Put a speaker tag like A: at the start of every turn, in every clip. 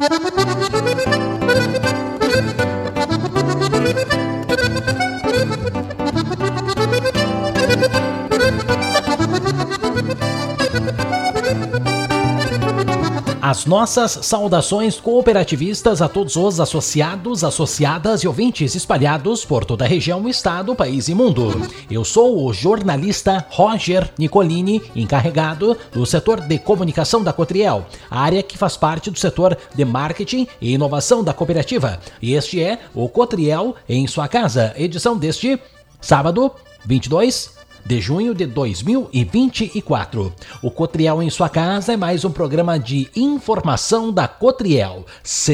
A: As nossas saudações cooperativistas a todos os associados, associadas e ouvintes espalhados por toda a região, estado, país e mundo. Eu sou o jornalista Roger Nicolini, encarregado do setor de comunicação da Cotriel, área que faz parte do setor de marketing e inovação da cooperativa. E este é o Cotriel em sua casa, edição deste sábado, 22 de junho de 2024. O Cotriel em sua casa é mais um programa de informação da Cotriel.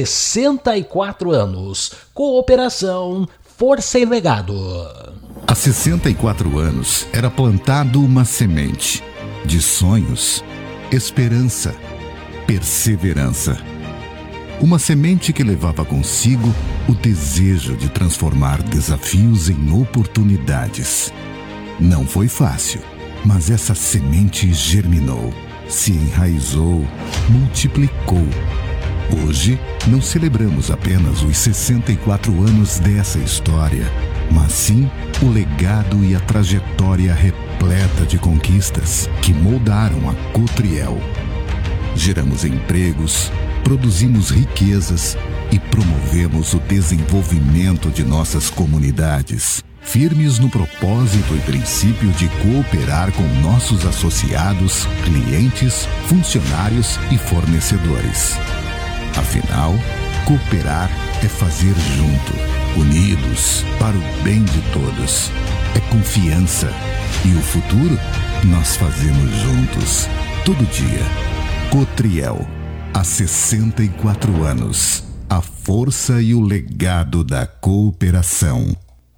A: 64 anos. Cooperação, força e legado.
B: Há 64 anos era plantado uma semente de sonhos, esperança, perseverança. Uma semente que levava consigo o desejo de transformar desafios em oportunidades. Não foi fácil, mas essa semente germinou, se enraizou, multiplicou. Hoje, não celebramos apenas os 64 anos dessa história, mas sim o legado e a trajetória repleta de conquistas que moldaram a Cotriel. Geramos empregos, produzimos riquezas e promovemos o desenvolvimento de nossas comunidades. Firmes no propósito e princípio de cooperar com nossos associados, clientes, funcionários e fornecedores. Afinal, cooperar é fazer junto, unidos, para o bem de todos. É confiança. E o futuro, nós fazemos juntos, todo dia. Cotriel, há 64 anos. A força e o legado da cooperação.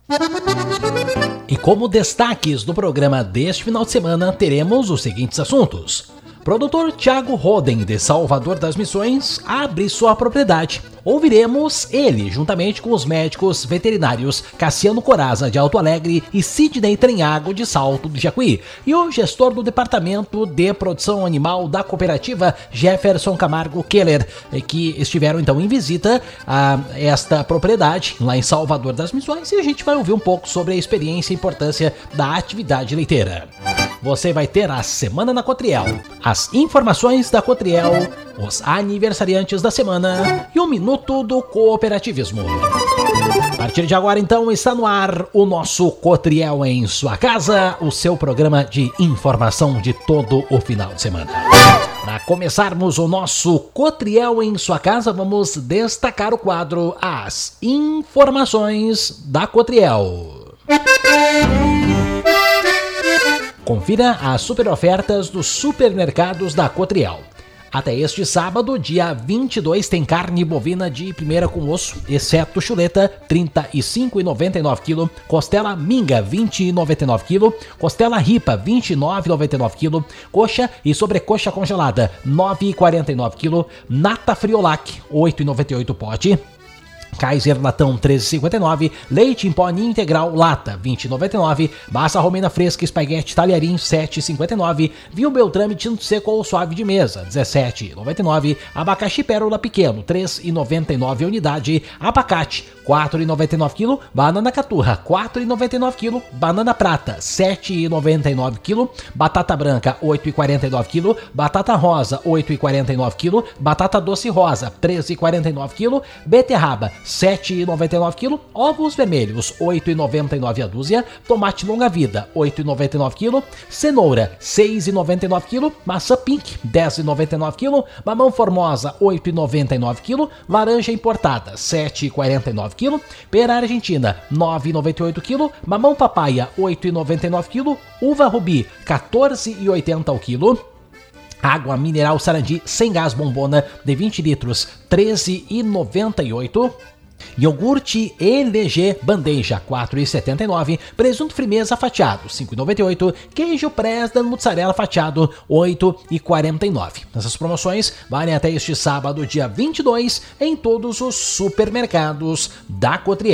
A: E como destaques do programa deste final de semana, teremos os seguintes assuntos. Produtor Thiago Roden, de Salvador das Missões, abre sua propriedade. Ouviremos ele, juntamente com os médicos veterinários Cassiano Coraza, de Alto Alegre, e Sidney Trenhago, de Salto do Jacuí, e o gestor do Departamento de Produção Animal da Cooperativa, Jefferson Camargo Keller, que estiveram então em visita a esta propriedade lá em Salvador das Missões, e a gente vai ouvir um pouco sobre a experiência e importância da atividade leiteira. Você vai ter a Semana na Cotriel, as informações da Cotriel, os aniversariantes da semana e o Minuto do Cooperativismo. A partir de agora, então, está no ar o nosso Cotriel em sua casa, o seu programa de informação de todo o final de semana. Para começarmos o nosso Cotriel em sua casa, vamos destacar o quadro As Informações da Cotriel. Confira as super ofertas dos supermercados da Cotriel. Até este sábado, dia 22, tem carne bovina de primeira com osso, exceto chuleta, R$ 35,99 kg, costela minga, R$ 20,99 kg, costela ripa, R$ 29,99 kg, coxa e sobrecoxa congelada, R$ 9,49 kg, nata friolac, R$ 8,98 pote, Kaiser latão 13,59, leite em pó ninho integral lata 20,99, massa romena fresca espaguete talharim 7,59, vinho Beltrame tinto seco ou suave de mesa 17,99, abacaxi pérola pequeno 3,99 unidade, abacate 4,99 kg, banana caturra 4,99 kg, banana prata 7,99 kg, batata branca 8,49 kg, batata rosa 8,49 kg, batata doce rosa 13,49 kg, beterraba 7,99 kg, ovos vermelhos 8,99 a dúzia, tomate longa vida 8,99 kg, cenoura 6,99 kg, maçã pink 10,99 kg, mamão formosa 8,99 kg, laranja importada 7,49 kg, pera argentina 9,98 kg, mamão papaya 8,99 kg, uva rubi 14,80 ao quilo, água mineral Sarandi sem gás bombona de 20 litros, R$ 13,98. Iogurte LG bandeja, R$ 4,79. Presunto Frimeza fatiado, R$ 5,98. Queijo Presden mussarela fatiado, R$ 8,49. Essas promoções valem até este sábado, dia 22, em todos os supermercados da Cotriel.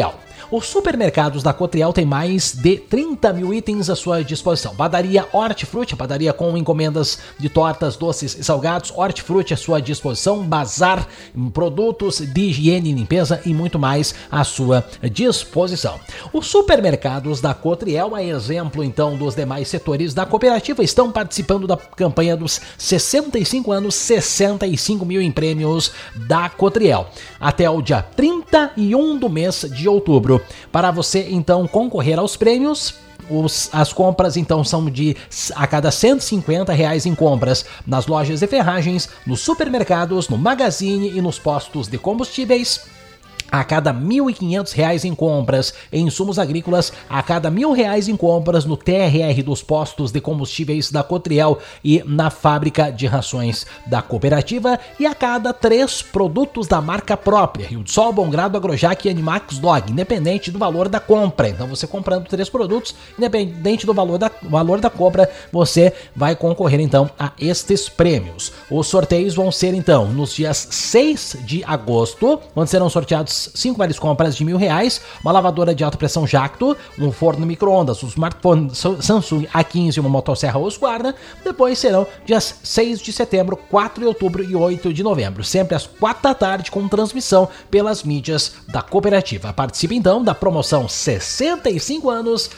A: Os supermercados da Cotriel têm mais de 30 mil itens à sua disposição. Padaria Hortifruti, padaria com encomendas de tortas, doces e salgados. Hortifruti à sua disposição. Bazar, produtos de higiene e limpeza e muito mais à sua disposição. Os supermercados da Cotriel, a exemplo então dos demais setores da cooperativa, estão participando da campanha dos 65 anos, 65 mil em prêmios da Cotriel, até o dia 31 do mês de outubro. Para você então concorrer aos prêmios, as compras então são de a cada R$150 em compras nas lojas de ferragens, nos supermercados, no Magazine e nos postos de combustíveis. A cada R$1.500 em compras em insumos agrícolas, a cada R$1.000 em compras no TRR dos postos de combustíveis da Cotriel e na fábrica de rações da cooperativa, e a cada 3 produtos da marca própria, Rio do Sol, Bom Grado, Agrojac e Animax Dog, independente do valor da compra. Então você comprando 3 produtos, independente do valor da compra, você vai concorrer então a estes prêmios. Os sorteios vão ser então nos dias 6 de agosto, onde serão sorteados 5 vales compras de R$1.000, uma lavadora de alta pressão Jacto, um forno micro-ondas, um smartphone Samsung A15 e uma motosserra Husqvarna. Depois serão dias 6 de setembro, 4 de outubro e 8 de novembro, sempre às 4 da tarde, com transmissão pelas mídias da cooperativa. Participe então da promoção 65 anos,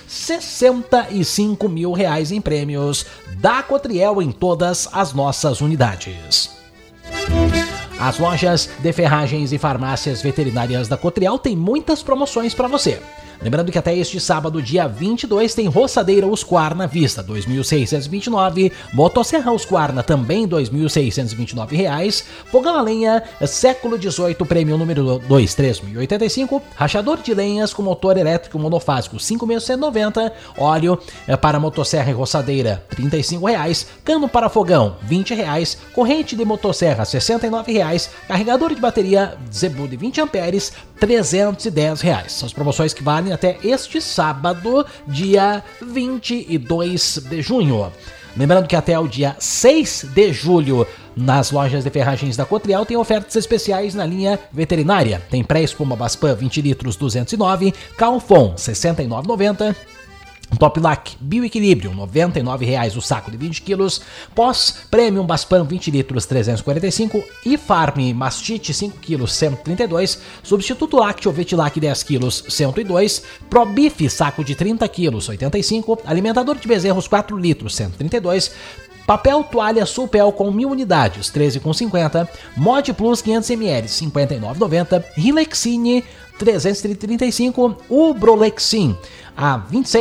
A: 65 mil reais em prêmios da Cotriel em todas as nossas unidades. As lojas de ferragens e farmácias veterinárias da Cotriel têm muitas promoções para você. Lembrando que até este sábado, dia 22, tem roçadeira Husqvarna Vista, R$ 2.629, motosserra Husqvarna também R$ 2.629, fogão a lenha século XVIII, prêmio número 2, R$ 3.085, rachador de lenhas com motor elétrico monofásico R$ 5.190, óleo para motosserra e roçadeira R$ 35, cano para fogão R$ 20, corrente de motosserra R$ 69, carregador de bateria Zebu de 20 amperes R$ 310. São as promoções que valem até este sábado, dia 22 de junho. Lembrando que até o dia 6 de julho, nas lojas de ferragens da Cotriel, tem ofertas especiais na linha veterinária. Tem pré-espuma Baspan 20 litros 209, Calfon R$ 69,90. Toplac Bioequilíbrio, R$ 99 o saco de 20 quilos. Pós Premium Baspan 20 litros 345 e Farm Mastite 5 quilos 132. Substituto Lácteo Vetilac 10 quilos 102. Probif saco de 30 quilos 85. Alimentador de bezerros 4 litros 132. Papel toalha Sulpel com 1.000 unidades, 13,50. Mod Plus 500 ml, 59,90. Rilexine 335. Ubrolexin a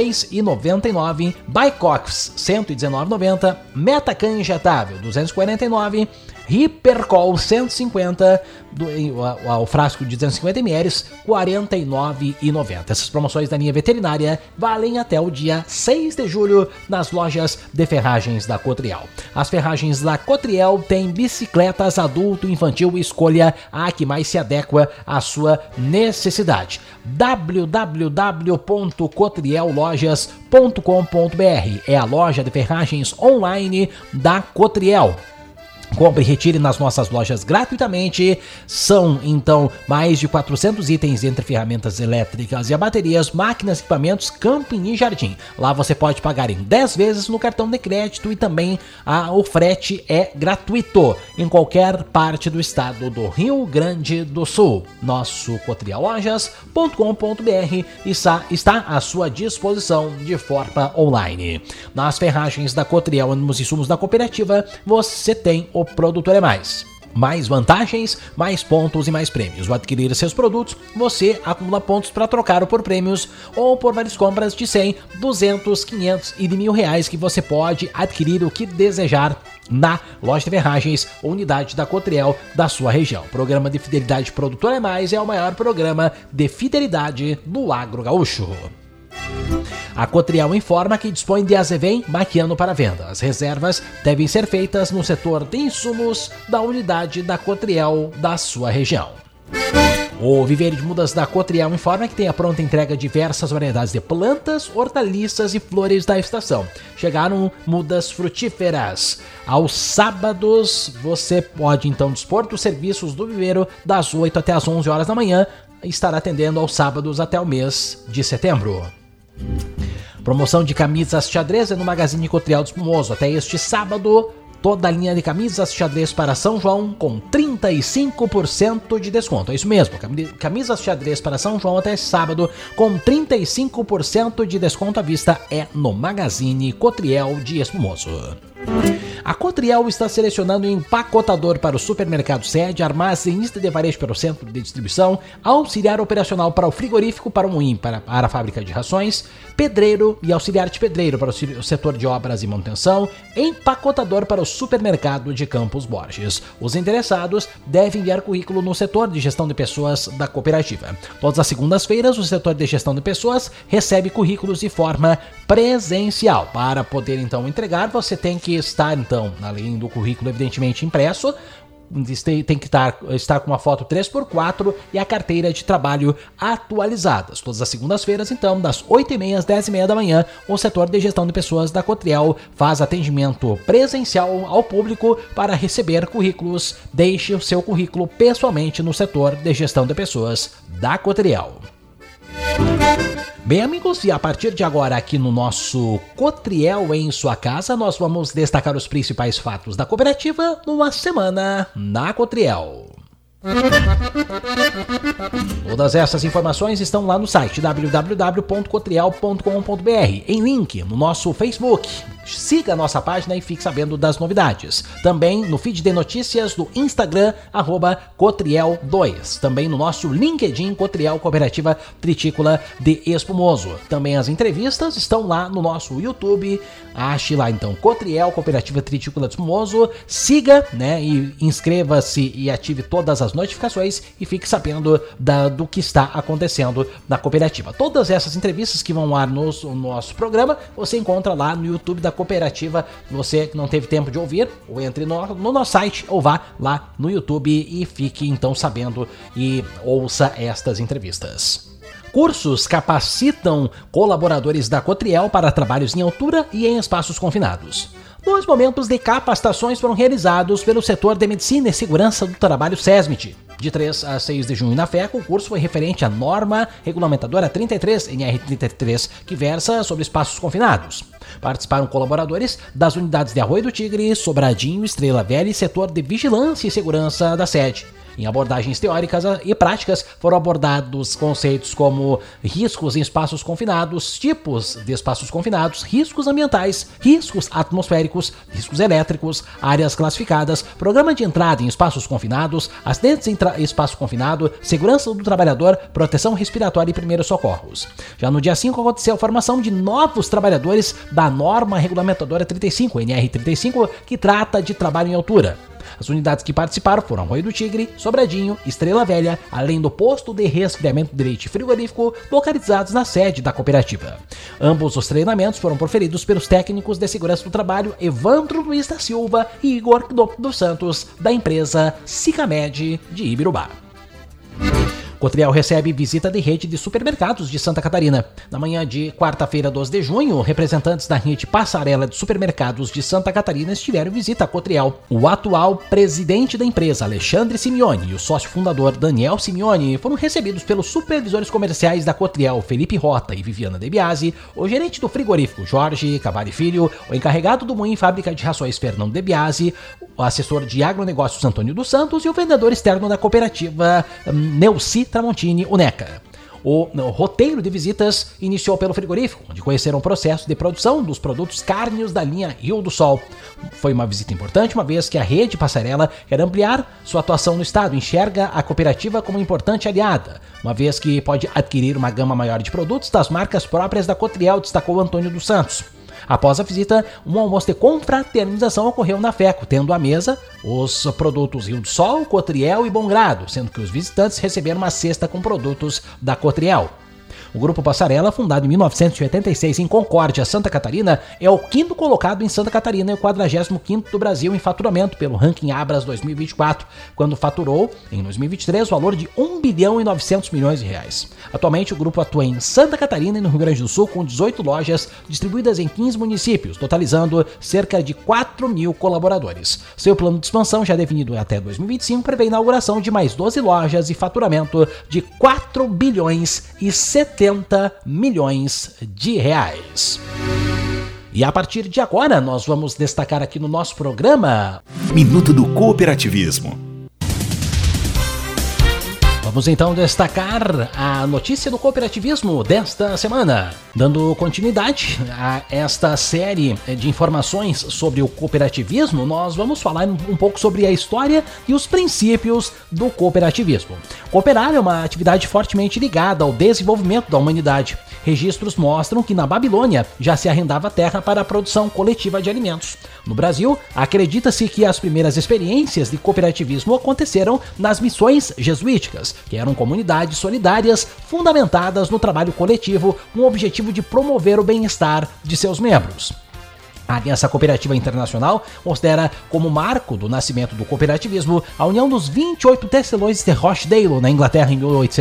A: 26,99. Bicox 119,90. Metacan injetável 249. Hipercol 150, o frasco de 250 ml, R$ 49,90. Essas promoções da linha veterinária valem até o dia 6 de julho nas lojas de ferragens da Cotriel. As ferragens da Cotriel têm bicicletas adulto e infantil, escolha a que mais se adequa à sua necessidade. www.cotriellojas.com.br é a loja de ferragens online da Cotriel. Compre e retire nas nossas lojas gratuitamente. São, então, mais de 400 itens entre ferramentas elétricas e baterias, máquinas, equipamentos, camping e jardim. Lá você pode pagar em 10 vezes no cartão de crédito e também o frete é gratuito em qualquer parte do estado do Rio Grande do Sul. Nosso cotriellojas.com.br está à sua disposição de forma online. Nas ferragens da Cotriel e nos insumos da cooperativa, você tem o Produtor é Mais. Mais vantagens, mais pontos e mais prêmios. Ao adquirir seus produtos, você acumula pontos para trocar por prêmios ou por várias compras de 100, 200, 500 e de R$1.000 que você pode adquirir o que desejar na loja de ferragens ou unidade da Cotriel da sua região. O programa de fidelidade Produtor é Mais é o maior programa de fidelidade do agro gaúcho. A Cotriel informa que dispõe de azevém maquiano para venda. As reservas devem ser feitas no setor de insumos da unidade da Cotriel da sua região. O Viveiro de Mudas da Cotriel informa que tem a pronta entrega de diversas variedades de plantas, hortaliças e flores da estação. Chegaram mudas frutíferas. Aos sábados, você pode então dispor dos serviços do viveiro das 8 até as 11 horas da manhã, estará atendendo aos sábados até o mês de setembro. Promoção de camisas xadrez no Magazine Cotriel do Espumoso. Até este sábado, toda a linha de camisas xadrez para São João com 35% de desconto. É isso mesmo, camisas xadrez para São João até sábado com 35% de desconto à vista é no Magazine Cotriel de Espumoso. A Cotriel está selecionando empacotador para o supermercado sede, armazenista de varejo para o centro de distribuição, auxiliar operacional para o frigorífico, para o moinho, para a fábrica de rações, pedreiro e auxiliar de pedreiro para o setor de obras e manutenção, empacotador para o supermercado de Campos Borges. Os interessados devem enviar currículo no setor de gestão de pessoas da cooperativa. Todas as segundas-feiras, o setor de gestão de pessoas recebe currículos de forma presencial. Para poder então entregar, você tem que estar então, além do currículo evidentemente impresso, tem que estar com uma foto 3x4 e a carteira de trabalho atualizadas. Todas as segundas-feiras, então, das 8h30 às 10h30 da manhã, o setor de gestão de pessoas da Cotriel faz atendimento presencial ao público para receber currículos. Deixe o seu currículo pessoalmente no setor de gestão de pessoas da Cotriel. Bem, amigos, e a partir de agora aqui no nosso Cotriel em sua casa, nós vamos destacar os principais fatos da cooperativa numa semana na Cotriel. Todas essas informações estão lá no site www.cotriel.com.br, em link no nosso Facebook. Siga a nossa página e fique sabendo das novidades. Também no feed de notícias do Instagram, @Cotriel2. Também no nosso LinkedIn, Cotriel Cooperativa Tritícola de Espumoso. Também as entrevistas estão lá no nosso YouTube. Ache lá então, Cotriel Cooperativa Tritícola de Espumoso. Siga, né, e inscreva-se e ative todas as notificações e fique sabendo do que está acontecendo na cooperativa. Todas essas entrevistas que vão lá no nosso programa, você encontra lá no YouTube da cooperativa. Você que não teve tempo de ouvir, ou entre no nosso site ou vá lá no YouTube e fique então sabendo e ouça estas entrevistas. Cursos capacitam colaboradores da Cotriel para trabalhos em altura e em espaços confinados. 2 momentos de capacitações foram realizados pelo setor de Medicina e Segurança do Trabalho SESMIT. De 3 a 6 de junho na FECO, o curso foi referente à norma regulamentadora 33, NR33, que versa sobre espaços confinados. Participaram colaboradores das unidades de Arroio do Tigre, Sobradinho, Estrela Velha e setor de Vigilância e Segurança da sede. Em abordagens teóricas e práticas foram abordados conceitos como riscos em espaços confinados, tipos de espaços confinados, riscos ambientais, riscos atmosféricos, riscos elétricos, áreas classificadas, programa de entrada em espaços confinados, acidentes em espaço confinado, segurança do trabalhador, proteção respiratória e primeiros socorros. Já no dia 5 aconteceu a formação de novos trabalhadores da norma regulamentadora 35, NR35, que trata de trabalho em altura. As unidades que participaram foram Arroio do Tigre, Sobradinho, Estrela Velha, além do posto de resfriamento de leite frigorífico localizados na sede da cooperativa. Ambos os treinamentos foram proferidos pelos técnicos de segurança do trabalho Evandro Luiz da Silva e Igor dos Santos, da empresa Sicamed de Ibirubá. Cotriel recebe visita de rede de supermercados de Santa Catarina. Na manhã de quarta-feira, 12 de junho, representantes da rede Passarela de Supermercados de Santa Catarina estiveram visita a Cotriel. O atual presidente da empresa, Alexandre Simeone, e o sócio fundador, Daniel Simeone, foram recebidos pelos supervisores comerciais da Cotriel, Felipe Rota e Viviana De Biasi, o gerente do frigorífico, Jorge Cavalli Filho, o encarregado do moinho e fábrica de rações, Fernando De Biasi, o assessor de agronegócios, Antônio dos Santos, e o vendedor externo da cooperativa, Neuci Tramontini Uneca. O roteiro de visitas iniciou pelo frigorífico, onde conheceram o processo de produção dos produtos cárneos da linha Rio do Sol. Foi uma visita importante, uma vez que a rede Passarela quer ampliar sua atuação no estado, enxerga a cooperativa como importante aliada, uma vez que pode adquirir uma gama maior de produtos das marcas próprias da Cotriel, destacou Antônio dos Santos. Após a visita, um almoço de confraternização ocorreu na FECO, tendo à mesa os produtos Rio do Sol, Cotriel e Bom Grado, sendo que os visitantes receberam uma cesta com produtos da Cotriel. O Grupo Passarela, fundado em 1986 em Concórdia, Santa Catarina, é o 5º colocado em Santa Catarina e o 45º do Brasil em faturamento pelo Ranking Abras 2024, quando faturou, em 2023, o valor de 1 bilhão e 900 milhões de reais. Atualmente, o grupo atua em Santa Catarina e no Rio Grande do Sul com 18 lojas distribuídas em 15 municípios, totalizando cerca de 4 mil colaboradores. Seu plano de expansão, já definido até 2025, prevê a inauguração de mais 12 lojas e faturamento de 4 bilhões e 70 milhões de reais. E a partir de agora, nós vamos destacar aqui no nosso programa
C: Minuto do Cooperativismo.
A: Vamos então destacar a notícia do cooperativismo desta semana. Dando continuidade a esta série de informações sobre o cooperativismo, nós vamos falar um pouco sobre a história e os princípios do cooperativismo. Cooperar é uma atividade fortemente ligada ao desenvolvimento da humanidade. Registros mostram que na Babilônia já se arrendava terra para a produção coletiva de alimentos. No Brasil, acredita-se que as primeiras experiências de cooperativismo aconteceram nas missões jesuíticas, que eram comunidades solidárias fundamentadas no trabalho coletivo com o objetivo de promover o bem-estar de seus membros. A Aliança Cooperativa Internacional considera como marco do nascimento do cooperativismo a união dos 28 tecelões de Rochdale, na Inglaterra, em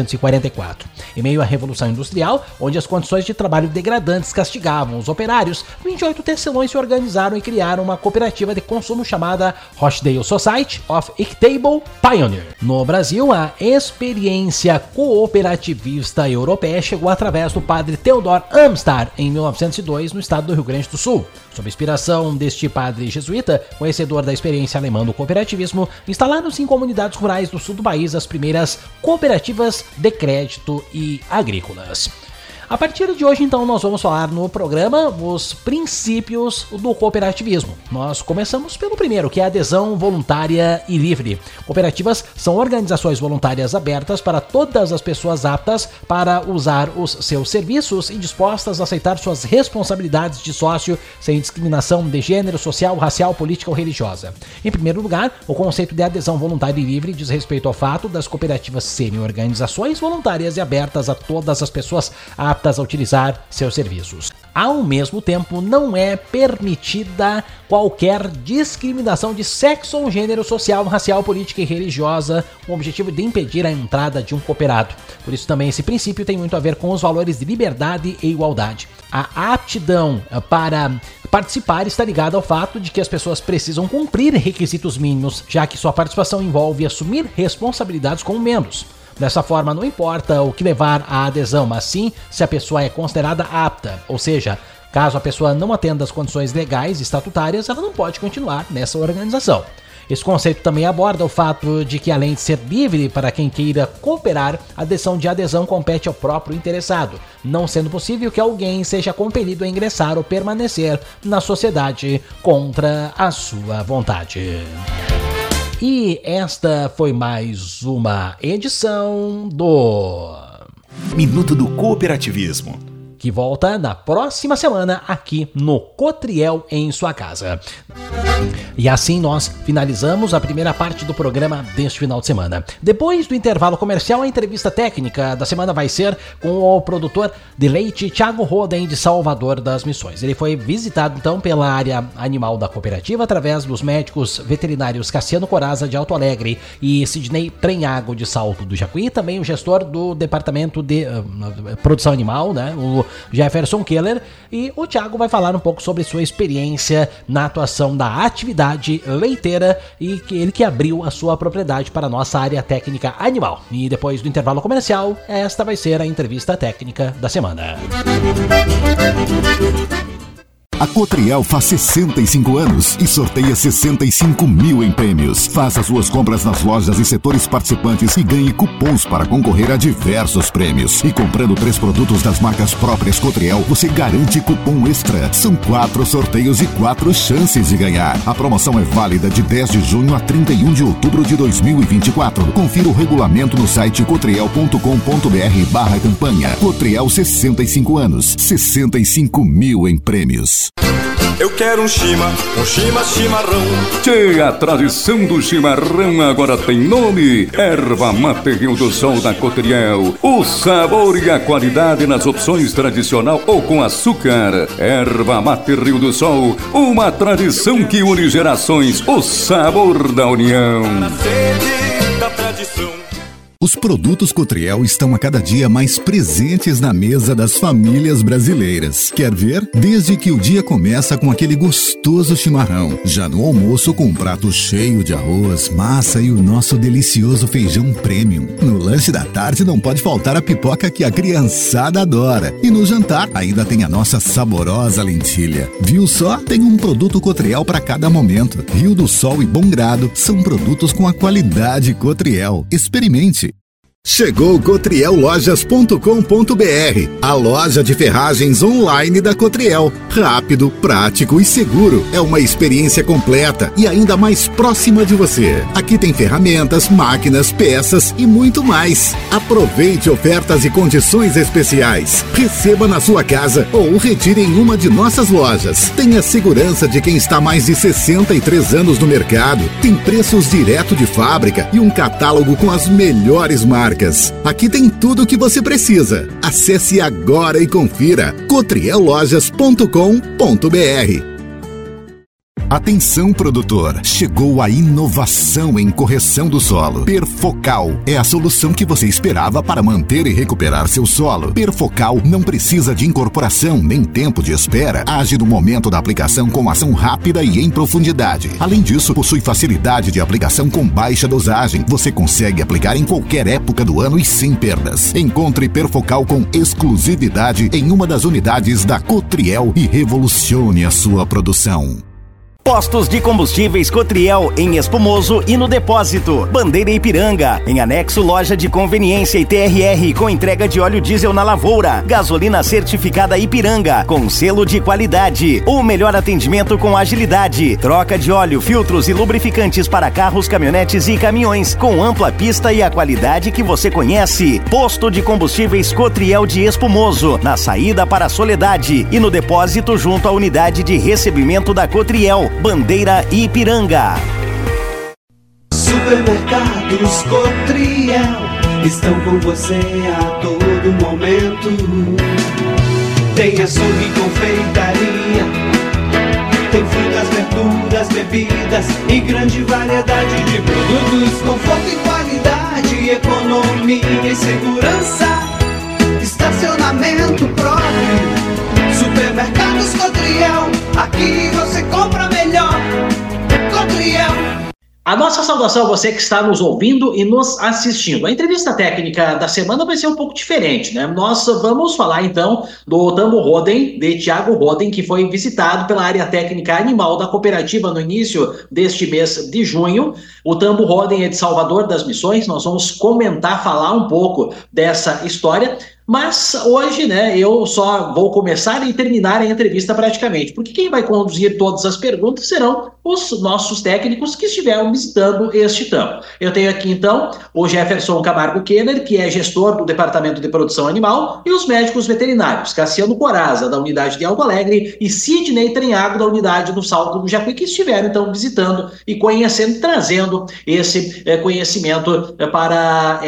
A: 1844. Em meio à Revolução Industrial, onde as condições de trabalho degradantes castigavam os operários, 28 tecelões se organizaram e criaram uma cooperativa de consumo chamada Rochdale Society of Equitable Pioneer. No Brasil, a experiência cooperativista europeia chegou através do padre Theodor Amstar, em 1902, no estado do Rio Grande do Sul. Sob inspiração deste padre jesuíta, conhecedor da experiência alemã do cooperativismo, instalaram-se em comunidades rurais do sul do país as primeiras cooperativas de crédito e agrícolas. A partir de hoje, então, nós vamos falar no programa os princípios do cooperativismo. Nós começamos pelo primeiro, que é a adesão voluntária e livre. Cooperativas são organizações voluntárias abertas para todas as pessoas aptas para usar os seus serviços e dispostas a aceitar suas responsabilidades de sócio sem discriminação de gênero, social, racial, política ou religiosa. Em primeiro lugar, o conceito de adesão voluntária e livre diz respeito ao fato das cooperativas serem organizações voluntárias e abertas a todas as pessoas aptas a utilizar seus serviços. Ao mesmo tempo, não é permitida qualquer discriminação de sexo ou gênero, social, racial, política e religiosa, com o objetivo de impedir a entrada de um cooperado. Por isso também esse princípio tem muito a ver com os valores de liberdade e igualdade. A aptidão para participar está ligada ao fato de que as pessoas precisam cumprir requisitos mínimos, já que sua participação envolve assumir responsabilidades como membros. Dessa forma, não importa o que levar à adesão, mas sim se a pessoa é considerada apta, ou seja, caso a pessoa não atenda às condições legais e estatutárias, ela não pode continuar nessa organização. Esse conceito também aborda o fato de que, além de ser livre para quem queira cooperar, a decisão de adesão compete ao próprio interessado, não sendo possível que alguém seja compelido a ingressar ou permanecer na sociedade contra a sua vontade. E esta foi mais uma edição do
C: Minuto do Cooperativismo,
A: que volta na próxima semana aqui no Cotriel em sua casa. E assim nós finalizamos a primeira parte do programa deste final de semana. Depois do intervalo comercial, a entrevista técnica da semana vai ser com o produtor de leite Thiago Roden, de Salvador das Missões. Ele foi visitado então pela área animal da cooperativa através dos médicos veterinários Cassiano Coraza, de Alto Alegre, e Sidney Trenhago, de Salto do Jacuí, também o gestor do departamento de produção animal, né, o Jefferson Keller, e o Thiago vai falar um pouco sobre sua experiência na atuação da atividade leiteira e ele que abriu a sua propriedade para a nossa área técnica animal. E depois do intervalo comercial, esta vai ser a entrevista técnica da semana.
B: A Cotriel faz 65 anos e sorteia 65 mil em prêmios. Faça suas compras nas lojas e setores participantes e ganhe cupons para concorrer a diversos prêmios. E comprando 3 produtos das marcas próprias Cotriel, você garante cupom extra. São 4 sorteios e 4 chances de ganhar. A promoção é válida de 10 de junho a 31 de outubro de 2024. Confira o regulamento no site cotriel.com.br/campanha. Cotriel 65 anos, 65 mil em prêmios.
D: Eu quero um chimarrão.
E: Tchê, a tradição do chimarrão agora tem nome. Erva Mate Rio do Sol da Cotriel. O sabor e a qualidade nas opções tradicional ou com açúcar. Erva Mate Rio do Sol, uma tradição que une gerações. O sabor da união.
D: Na sede da tradição.
B: Os produtos Cotriel estão a cada dia mais presentes na mesa das famílias brasileiras. Quer ver? Desde que o dia começa com aquele gostoso chimarrão. Já no almoço com um prato cheio de arroz, massa e o nosso delicioso feijão premium. No lanche da tarde não pode faltar a pipoca que a criançada adora. E no jantar ainda tem a nossa saborosa lentilha. Viu só? Tem um produto Cotriel para cada momento. Rio do Sol e Bom Grado são produtos com a qualidade Cotriel. Experimente! Chegou cotriellojas.com.br, a loja de ferragens online da Cotriel. Rápido, prático e seguro. É uma experiência completa e ainda mais próxima de você. Aqui tem ferramentas, máquinas, peças e muito mais. Aproveite ofertas e condições especiais. Receba na sua casa ou retire em uma de nossas lojas. Tenha segurança de quem está há mais de 63 anos no mercado. Tem preços direto de fábrica e um catálogo com as melhores marcas. Aqui tem tudo o que você precisa. Acesse agora e confira cotriellojas.com.br. Atenção, produtor! Chegou a inovação em correção do solo. Perfocal é a solução que você esperava para manter e recuperar seu solo. Perfocal não precisa de incorporação nem tempo de espera. Age no momento da aplicação com ação rápida e em profundidade. Além disso, possui facilidade de aplicação com baixa dosagem. Você consegue aplicar em qualquer época do ano e sem perdas. Encontre Perfocal com exclusividade em uma das unidades da Cotriel e revolucione a sua produção.
F: Postos de combustíveis Cotriel em Espumoso e no Depósito. Bandeira Ipiranga. Em anexo, loja de conveniência e TRR com entrega de óleo diesel na lavoura. Gasolina certificada Ipiranga com selo de qualidade. O melhor atendimento com agilidade. Troca de óleo, filtros e lubrificantes para carros, caminhonetes e caminhões com ampla pista e a qualidade que você conhece. Posto de combustíveis Cotriel de Espumoso. Na saída para a Soledade e no Depósito junto à unidade de recebimento da Cotriel. Bandeira Ipiranga.
G: Supermercados Cotriel estão com você a todo momento. Tem açougue e confeitaria, tem frutas, verduras, bebidas e grande variedade de produtos. Conforto e qualidade, economia e segurança, estacionamento próprio. Supermercados Cotriel, aqui você compra melhor. Cotriel.
A: A nossa saudação a você que está nos ouvindo e nos assistindo. A entrevista técnica da semana vai ser um pouco diferente, né? Nós vamos falar então do Tambo Roden, de Thiago Roden, que foi visitado pela área técnica animal da cooperativa no início deste mês de junho. O Tambo Roden é de Salvador das Missões. Nós vamos comentar, falar um pouco dessa história. Mas hoje, né, eu só vou começar e terminar a entrevista praticamente, porque quem vai conduzir todas as perguntas serão os nossos técnicos que estiveram visitando este tambo. Eu tenho aqui, então, o Jefferson Camargo Kenner, que é gestor do Departamento de Produção Animal, e os médicos veterinários, Cassiano Coraza, da unidade de Alto Alegre, e Sidney Trenhago, da unidade do Salto do Jacuí, que estiveram, então, visitando e conhecendo, trazendo esse conhecimento para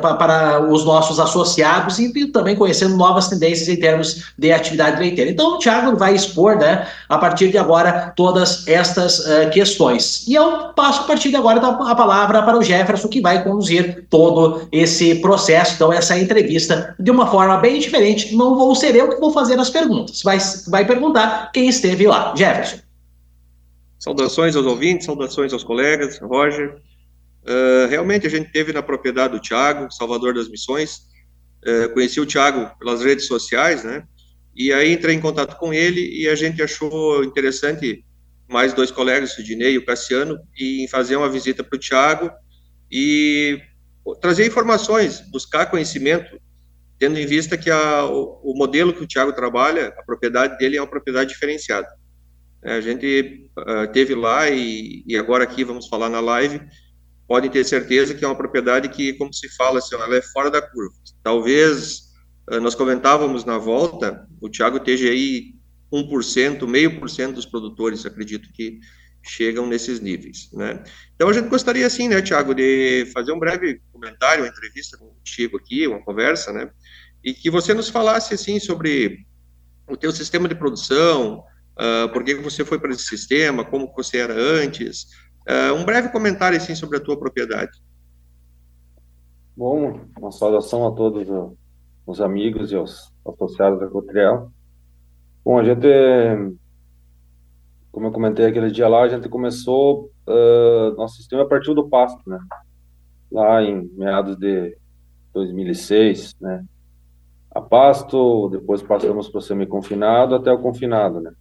A: os nossos associados e também conhecendo novas tendências em termos de atividade leiteira. Então, o Thiago vai expor, né, a partir de agora, todas estas questões. E eu passo, a partir de agora, a palavra para o Jefferson, que vai conduzir todo esse processo, então, essa entrevista, de uma forma bem diferente. Não vou ser eu que vou fazer as perguntas. Vai perguntar quem esteve lá. Jefferson.
H: Saudações aos ouvintes, saudações aos colegas, Roger. Realmente, a gente esteve na propriedade do Thiago, Salvador das Missões. Conheci o Thiago pelas redes sociais, né, e aí entrei em contato com ele e a gente achou interessante, mais dois colegas, o Sidney e o Cassiano, em fazer uma visita para o Thiago e trazer informações, buscar conhecimento, tendo em vista que o modelo que o Thiago trabalha, a propriedade dele é uma propriedade diferenciada. A gente teve lá e agora aqui vamos falar na live. Podem ter certeza que é uma propriedade que, como se fala, assim, ela é fora da curva. Talvez, nós comentávamos na volta, o Thiago esteja aí 1%, 0,5% dos produtores, acredito que chegam nesses níveis, né? Então, a gente gostaria, assim, né, Thiago, de fazer um breve comentário, uma entrevista contigo aqui, uma conversa, né? E que você nos falasse, assim, sobre o teu sistema de produção, por que você foi para esse sistema, como você era antes, um breve comentário, assim, sobre a tua propriedade.
I: Bom, uma saudação a todos os amigos e os associados da Cotriel. Bom, a gente, como eu comentei aquele dia lá, a gente começou nosso sistema partiu do pasto, né? Lá em meados de 2006, né? A pasto, depois passamos para o semi-confinado até o confinado, né?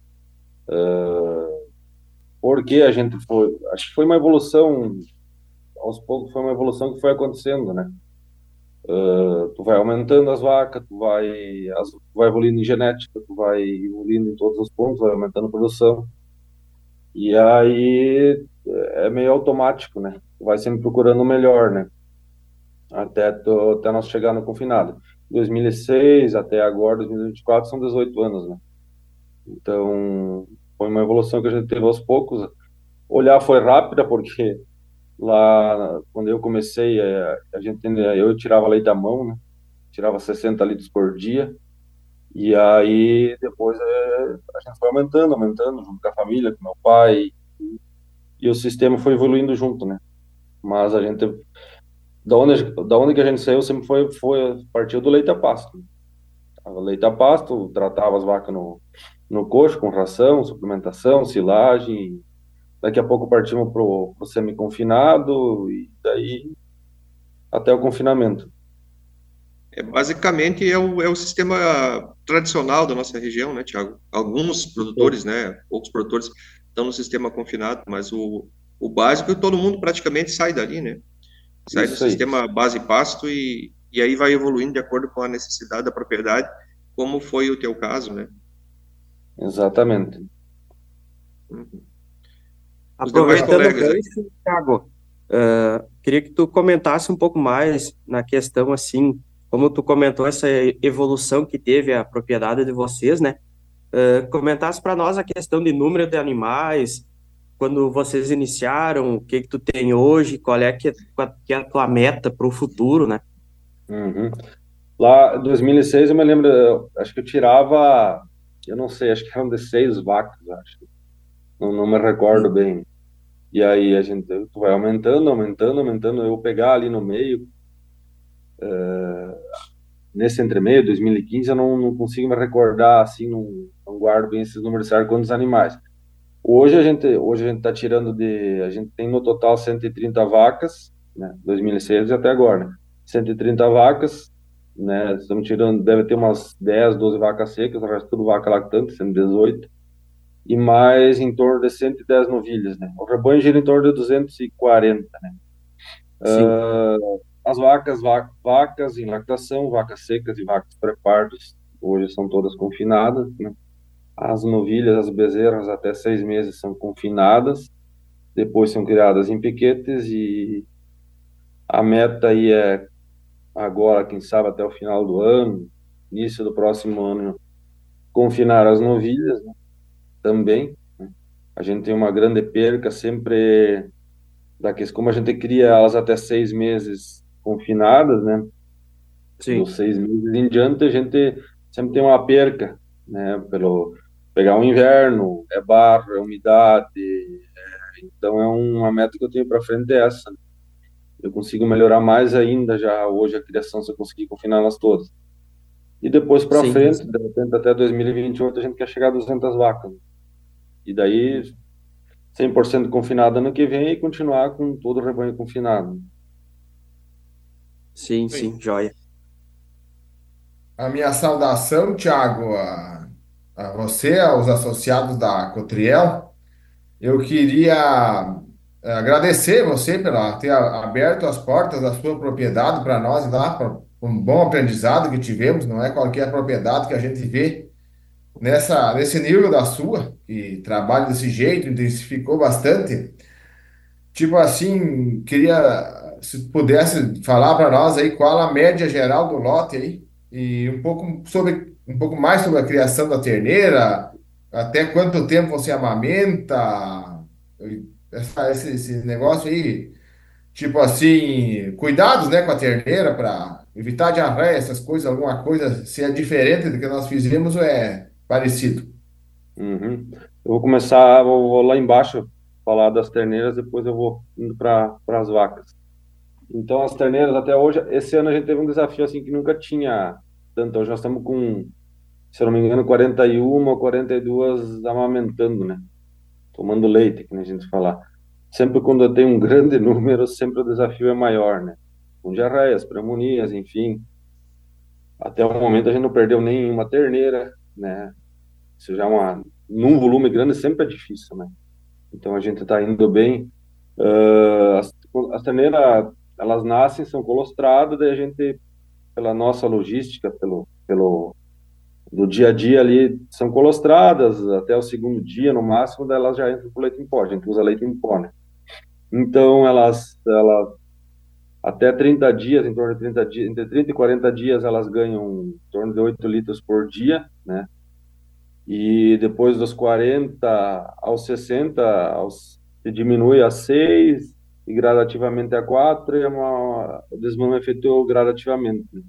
I: Porque a gente foi, acho que foi uma evolução, aos poucos foi uma evolução que foi acontecendo, né? Tu vai aumentando as vacas, tu vai evoluindo em genética, tu vai evoluindo em todos os pontos, vai aumentando a produção. E aí é meio automático, né? Tu vai sempre procurando o melhor, né? Até nós chegar no confinado. 2006 até agora, 2024, são 18 anos, né? Então, foi uma evolução que a gente teve aos poucos. Olhar foi rápida, porque lá, quando eu comecei, eu tirava leite da mão, né? Tirava 60 litros por dia. E aí, depois, a gente foi aumentando, junto com a família, com meu pai. E o sistema foi evoluindo junto, né? Mas a gente... Da onde que a gente saiu sempre partiu do leite a pasto. O leite a pasto, tratava as vacas no coxo, com ração, suplementação, silagem. Daqui a pouco partimos pro semi-confinado e daí até o confinamento.
H: Basicamente é o sistema tradicional da nossa região, né, Thiago? Alguns produtores, né, poucos produtores estão no sistema confinado, mas o básico, todo mundo praticamente sai dali, né? Sai do sistema base pasto e aí vai evoluindo de acordo com a necessidade da propriedade, como foi o teu caso, né?
I: Exatamente.
J: Aproveitando o gancho, Thiago, queria que tu comentasse um pouco mais na questão, assim, como tu comentou essa evolução que teve a propriedade de vocês, né? Comentasse para nós a questão de número de animais, quando vocês iniciaram, o que tu tem hoje, qual é que é a tua meta para o futuro, né?
I: Uhum. Lá em 2006, eu me lembro, acho que eu tirava, eu não sei, acho que eram 16 vacas, acho. Não me recordo bem. E aí tu vai aumentando, eu pegar ali no meio, nesse entremeio, 2015, eu não consigo me recordar, assim, não guardo bem esses números certos, quantos animais. Hoje a gente está tirando a gente tem no total 130 vacas, né, 2006 até agora, né, 130 vacas, né, estamos tirando, deve ter umas 10, 12 vacas secas, o resto tudo vaca lactante, 118, e mais em torno de 110 novilhas, né, o rebanho gira em torno de 240, né. As vacas em lactação, vacas secas e vacas pré-partos, hoje são todas confinadas, né. As novilhas, as bezerras, até 6 meses são confinadas, depois são criadas em piquetes e a meta aí é agora, quem sabe até o final do ano, início do próximo ano, confinar as novilhas, né, também, né. A gente tem uma grande perca sempre como a gente cria elas até 6 meses confinadas, né? Sim. Dos 6 meses em diante a gente sempre tem uma perca, né? Pelo pegar o inverno, é barro, é umidade, então é uma meta que eu tenho para frente é essa. Eu consigo melhorar mais ainda já hoje a criação se eu conseguir confiná-las todas. E depois para frente, de repente até 2028 a gente quer chegar a 200 vacas. E daí 100% confinado ano que vem e continuar com todo o rebanho confinado.
J: Sim, joia.
K: A minha saudação, Thiago, a você, aos associados da Cotriel. Eu queria agradecer você por ter aberto as portas da sua propriedade para nós lá, um bom aprendizado que tivemos. Não é qualquer propriedade que a gente vê nesse nível da sua, que trabalha desse jeito, intensificou bastante. Tipo assim, queria, se pudesse falar para nós aí qual a média geral do lote aí, e um pouco mais sobre a criação da terneira, Até quanto tempo você amamenta? Esse negócio aí, tipo assim, cuidados, né, com a terneira para evitar diarreia, essas coisas, alguma coisa, se é diferente do que nós fizemos ou é parecido?
I: Uhum. Eu vou começar, vou lá embaixo falar das terneiras, depois eu vou indo para as vacas. Então, as terneiras até hoje, esse ano a gente teve um desafio assim que nunca tinha tanto. Hoje nós estamos com, se eu não me engano, 41 ou 42 amamentando, né? Tomando leite, que nem a gente fala. Sempre quando tem um grande número, sempre o desafio é maior, né? Com diarreias, pneumonias, enfim. Até o momento a gente não perdeu nenhuma terneira, né? Isso já é num volume grande sempre é difícil, né? Então a gente está indo bem. As terneiras, elas nascem, são colostradas, daí a gente, pela nossa logística, pelo do dia a dia ali, são colostradas até o segundo dia, no máximo, daí elas já entram com leite em pó, a gente usa leite em pó, né? Então elas até 30 dias, em torno de 30 dias, entre 30 e 40 dias, elas ganham em torno de 8 litros por dia, né? E depois dos 40 aos 60, se diminui a 6 e gradativamente a 4, e o desmame é feito gradativamente, né?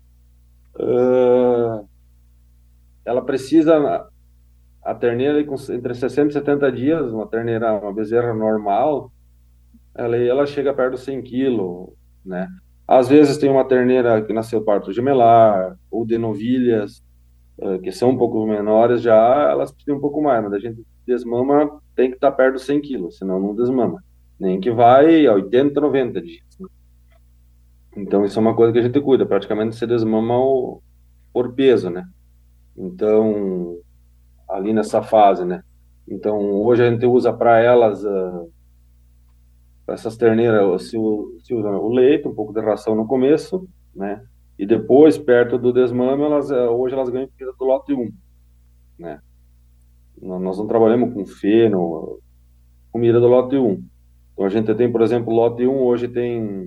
I: Ela precisa, a terneira entre 60 e 70 dias, uma bezerra normal, ela chega perto dos 100 quilos, né? Às vezes tem uma terneira que nasceu parto gemelar, ou de novilhas, que são um pouco menores já, elas precisam um pouco mais, mas a gente desmama, tem que estar perto dos 100 quilos, senão não desmama. Nem que vai a 80, 90 dias, né? Então isso é uma coisa que a gente cuida, praticamente você desmama por peso, né? Então, ali nessa fase, né? Então, hoje a gente usa para elas, essas terneiras, se usa o leite, um pouco de ração no começo, né? E depois, perto do desmame, hoje elas ganham comida do lote 1, né? Nós não trabalhamos com feno, comida do lote 1. Então, a gente tem, por exemplo, o lote 1 hoje tem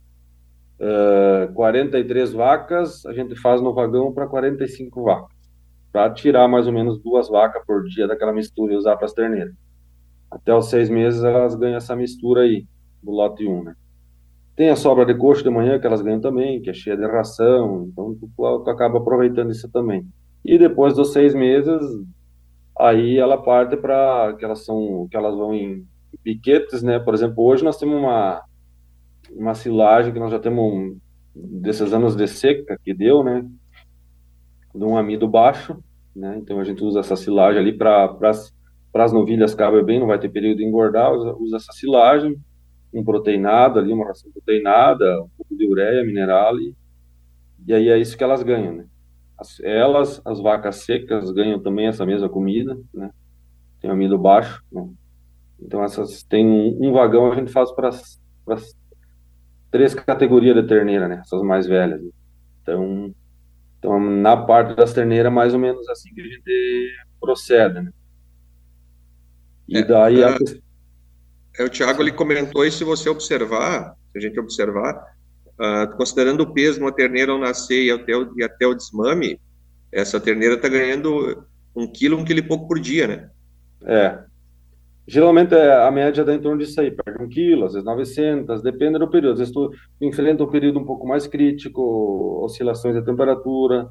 I: 43 vacas, a gente faz no vagão para 45 vacas, para tirar mais ou menos 2 vacas por dia daquela mistura e usar para as terneiras. Até os 6 meses elas ganham essa mistura aí, do lote 1, né? Tem a sobra de coxo de manhã que elas ganham também, que é cheia de ração, então tu acaba aproveitando isso também. E depois dos 6 meses, aí ela parte para que elas vão em piquetes, né? Por exemplo, hoje nós temos uma silagem que nós já temos desses anos de seca que deu, né? De um amido baixo, né? Então a gente usa essa silagem ali para as novilhas cabe bem, não vai ter período de engordar, usa essa silagem, um proteinado ali, uma ração proteinada, um pouco de ureia, mineral, e aí é isso que elas ganham, né? As vacas secas ganham também essa mesma comida, né? Tem amido baixo, né? Então essas tem um vagão a gente faz para as 3 categorias de terneira, né? Essas mais velhas, né? Então na parte das terneiras mais ou menos assim que a gente procede, né? E daí
H: o Thiago ele comentou, e se você observar, se a gente observar, considerando o peso de uma terneira ao nascer e até o desmame, essa terneira está ganhando 1 quilo e pouco por dia, né?
I: Geralmente a média dá em torno disso aí, perde 1 quilo, às vezes 900, depende do período. Às vezes tu enfrenta um período um pouco mais crítico, oscilações de temperatura,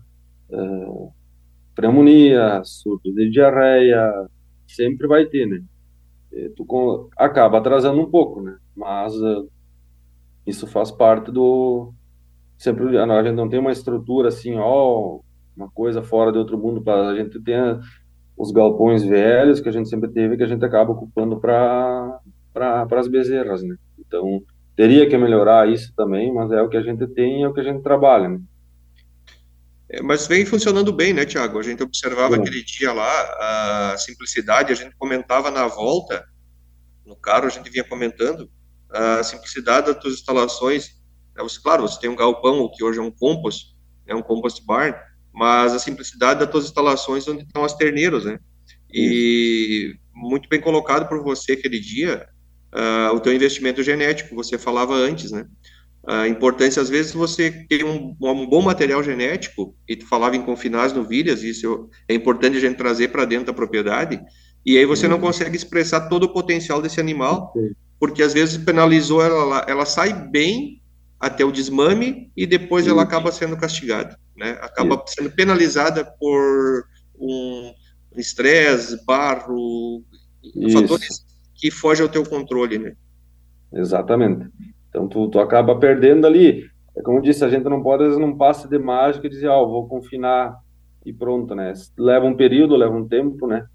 I: pneumonia, surto de diarreia, sempre vai ter, né? Tu acaba atrasando um pouco, né? Mas isso faz parte sempre a gente não tem uma estrutura assim, uma coisa fora de outro mundo, a gente tem os galpões velhos que a gente sempre teve, que a gente acaba ocupando para as bezerras, né? Então teria que melhorar isso também, mas é o que a gente tem, é o que a gente trabalha, né?
H: Mas vem funcionando bem, né, Thiago? A gente observava aquele dia lá, a simplicidade, a gente comentava na volta, no carro a gente vinha comentando, a simplicidade das tuas instalações. Claro, você tem um galpão, que hoje é um compost barn, mas a simplicidade das tuas instalações onde estão as terneiras, né? E muito bem colocado por você aquele dia, o teu investimento genético, você falava antes, né? A importância, às vezes, você ter um bom material genético, e tu falava em confinar as novilhas, isso é importante a gente trazer para dentro da propriedade, e aí você não consegue expressar todo o potencial desse animal, porque às vezes penalizou ela sai bem até o desmame, e depois ela acaba sendo castigada, né? Acaba sendo penalizada por um estresse, barro, fatores que fogem ao teu controle, né?
I: Exatamente. Então, tu acaba perdendo ali. É como eu disse, a gente não pode, às vezes, não passa de mágica e dizer, vou confinar e pronto, né? Leva um período, leva um tempo, né?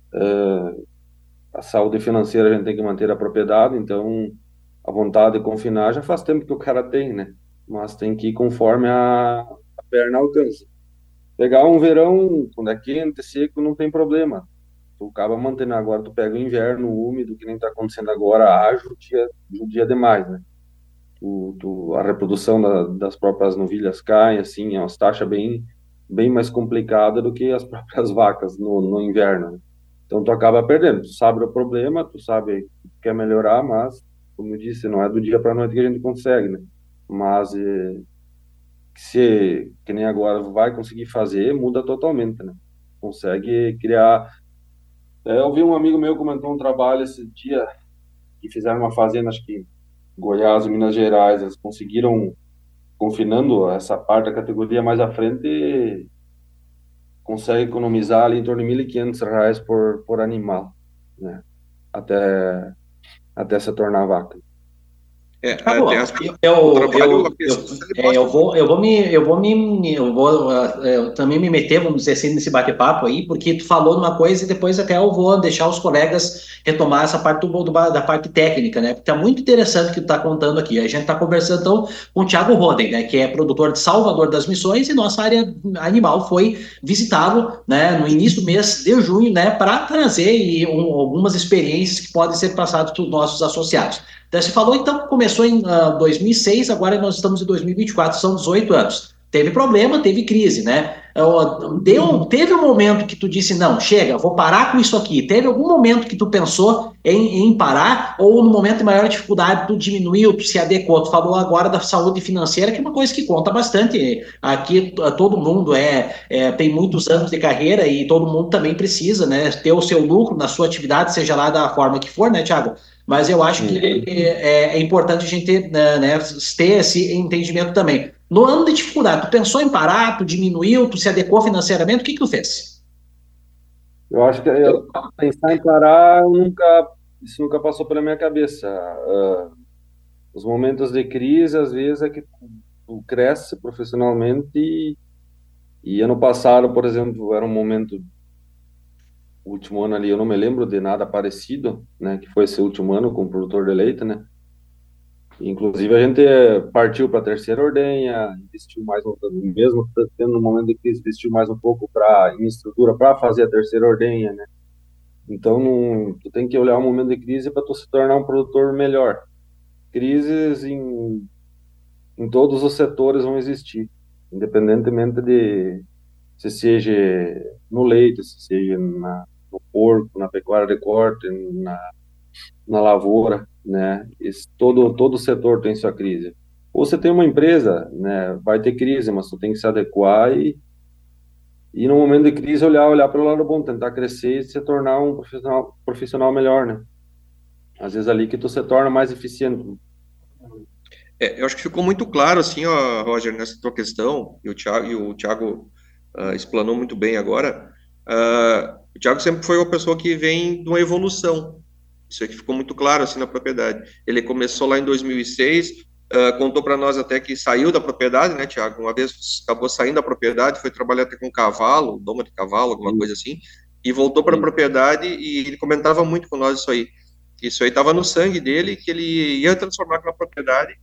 I: A saúde financeira a gente tem que manter a propriedade, então a vontade de confinar já faz tempo que o cara tem, né? Mas tem que ir conforme a perna alcança. Pegar um verão, quando é quente, seco, não tem problema. Tu acaba mantendo. Agora tu pega o inverno úmido, que nem tá acontecendo agora, judia demais, né? A reprodução das próprias novilhas cai, assim, é uma taxa bem mais complicada do que as próprias vacas no inverno, né? Então tu acaba perdendo. Tu sabe o problema, tu sabe que quer melhorar, mas, como eu disse, não é do dia para a noite que a gente consegue, né? Mas que nem agora vai conseguir fazer, muda totalmente, né? Consegue criar. Eu vi um amigo meu comentou um trabalho esse dia que fizeram uma fazenda, acho que Goiás, Minas Gerais, eles conseguiram, confinando essa parte da categoria mais à frente, consegue economizar ali em torno de R$ 1.500 por animal, né? Até se tornar vaca.
A: Eu também me meter, vamos dizer assim, nesse bate-papo aí, porque tu falou numa coisa e depois até eu vou deixar os colegas retomar essa parte da parte técnica, né? Porque tá muito interessante o que tu tá contando aqui. A gente tá conversando então com o Thiago Roden, né? Que é produtor de Salvador das Missões, e nossa área animal foi visitá-lo, né? No início do mês de junho, né? Para trazer algumas experiências que podem ser passadas para os nossos associados. Você falou, então, começou em 2006, agora nós estamos em 2024, são 18 anos. Teve problema, teve crise, né? Teve um momento que tu disse, não, chega, vou parar com isso aqui. Teve algum momento que tu pensou em parar, ou no momento de maior dificuldade tu diminuiu, tu se adequou? Tu falou agora da saúde financeira, que é uma coisa que conta bastante. Aqui todo mundo tem muitos anos de carreira e todo mundo também precisa, né, ter o seu lucro na sua atividade, seja lá da forma que for, né, Thiago? Mas eu acho que é importante a gente ter esse entendimento também. No ano de dificuldade, tu pensou em parar, tu diminuiu, tu se adequou financeiramente, o que tu fez?
I: Eu acho que pensar em parar, isso nunca passou pela minha cabeça. Os momentos de crise, às vezes, é que tu cresce profissionalmente e ano passado, por exemplo, era um momento... O último ano ali, eu não me lembro de nada parecido, né, que foi esse último ano com o produtor de leite, né? Inclusive, a gente partiu para a terceira ordenha, investiu mais mesmo tendo um momento de crise, investiu mais um pouco em estrutura para fazer a terceira ordenha, né? Então, tu tem que olhar o momento de crise para tu se tornar um produtor melhor. Crises em todos os setores vão existir, independentemente de se seja no leite, se seja no porco, na pecuária de corte, na lavoura, né? Todo setor tem sua crise. Ou você tem uma empresa, né? Vai ter crise, mas tu tem que se adequar e no momento de crise olhar pelo lado bom, tentar crescer e se tornar um profissional melhor, né? Às vezes ali que tu se torna mais eficiente.
H: Eu acho que ficou muito claro, assim, ó, Roger, nessa tua questão, e o Thiago explanou muito bem agora. O Thiago sempre foi uma pessoa que vem de uma evolução. Isso aqui ficou muito claro, assim, na propriedade. Ele começou lá em 2006, contou para nós até que saiu da propriedade, né, Thiago? Uma vez acabou saindo da propriedade, foi trabalhar até com cavalo, doma de cavalo, alguma coisa assim, e voltou para a propriedade, e ele comentava muito com nós isso aí. Isso aí estava no sangue dele, que ele ia transformar aquela propriedade,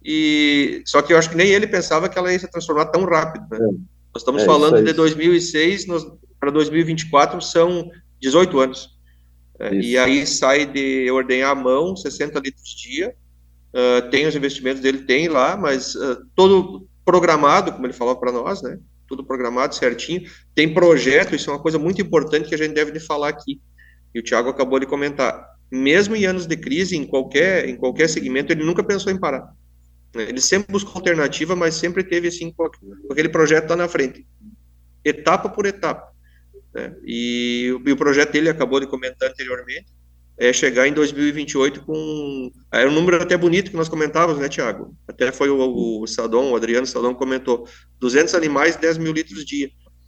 H: só que eu acho que nem ele pensava que ela ia se transformar tão rápido, né? Nós estamos falando de 2006 para 2024, são 18 anos. E aí sai de ordenhar a mão, 60 litros dia, tem os investimentos dele, tem lá, mas todo programado, como ele falou para nós, né? Tudo programado certinho. Tem projeto, isso é uma coisa muito importante que a gente deve de falar aqui. E o Thiago acabou de comentar. Mesmo em anos de crise, em qualquer segmento, ele nunca pensou em parar. né? Ele sempre buscou alternativa, mas sempre teve, assim, com aquele projeto lá na frente, etapa por etapa, né? E o projeto dele, acabou de comentar anteriormente, é chegar em 2028 com... É um número até bonito que nós comentávamos, né, Tiago? Até foi o Sadon, o Adriano Sadon comentou, 200 animais, 10 mil litros dia.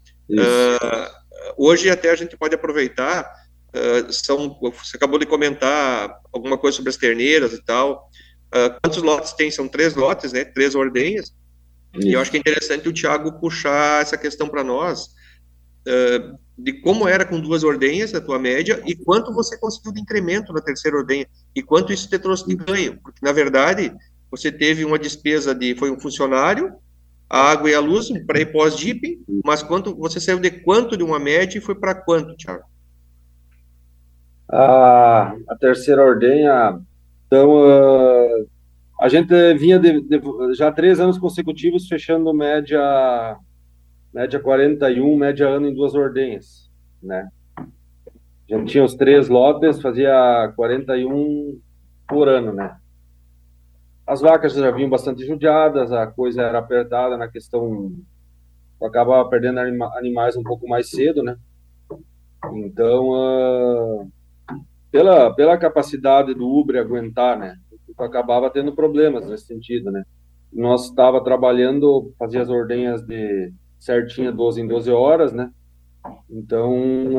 H: Hoje até a gente pode aproveitar, você acabou de comentar alguma coisa sobre as terneiras e tal, quantos lotes tem? São 3 lotes, né, 3 ordenhas, e eu acho que é interessante o Tiago puxar essa questão para nós, de como era com 2 ordenhas, a tua média, e quanto você conseguiu de incremento na terceira ordenha, e quanto isso te trouxe de ganho, porque, na verdade, você teve uma despesa foi um funcionário, a água e a luz, um pré e pós-dipping, mas você saiu de quanto de uma média e foi para quanto, Thiago?
I: A terceira ordenha, então, a gente vinha já 3 anos consecutivos fechando média 41, média ano em 2 ordenhas, né? A gente tinha os 3 lotes, fazia 41 por ano, né? As vacas já vinham bastante judiadas, a coisa era apertada na questão, eu acabava perdendo animais um pouco mais cedo, né? Então, pela capacidade do Ubre aguentar, né? Eu acabava tendo problemas nesse sentido, né? Nós estava trabalhando, fazia as ordenhas de certinha 12 em 12 horas, né? Então,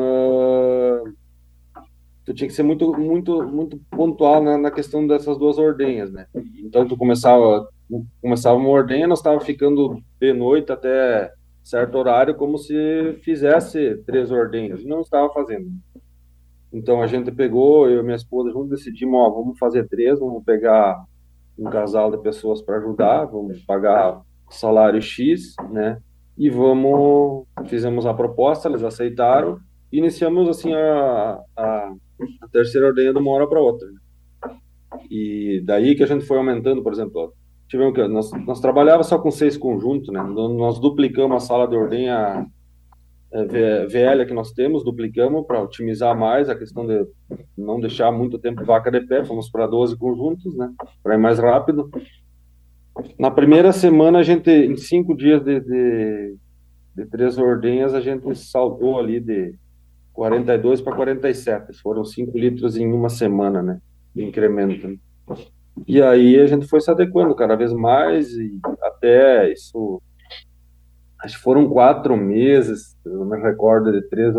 I: tu tinha que ser muito pontual na questão dessas 2 ordenhas, né? Então, tu começava uma ordenha, nós estava ficando de noite até certo horário, como se fizesse 3 ordenhas, e não estava fazendo. Então, a gente pegou, eu e minha esposa juntos decidimos, vamos fazer 3, vamos pegar um casal de pessoas para ajudar, vamos pagar salário X, né? E fizemos a proposta, eles aceitaram, e iniciamos, assim, a terceira ordenha de uma hora para outra. E daí que a gente foi aumentando, por exemplo, nós trabalhávamos só com 6 conjuntos, né? Nós duplicamos a sala de ordenha velha que nós temos, duplicamos para otimizar mais a questão de não deixar muito tempo vaca de pé, fomos para 12 conjuntos, né? Para ir mais rápido. Na primeira semana, em 5 dias de 3 ordenhas, a gente saltou ali de 42 para 47. Foram 5 litros em uma semana, né? De incremento. Né? E aí a gente foi se adequando cada vez mais e até isso... Acho que foram 4 meses, eu me recordo de 3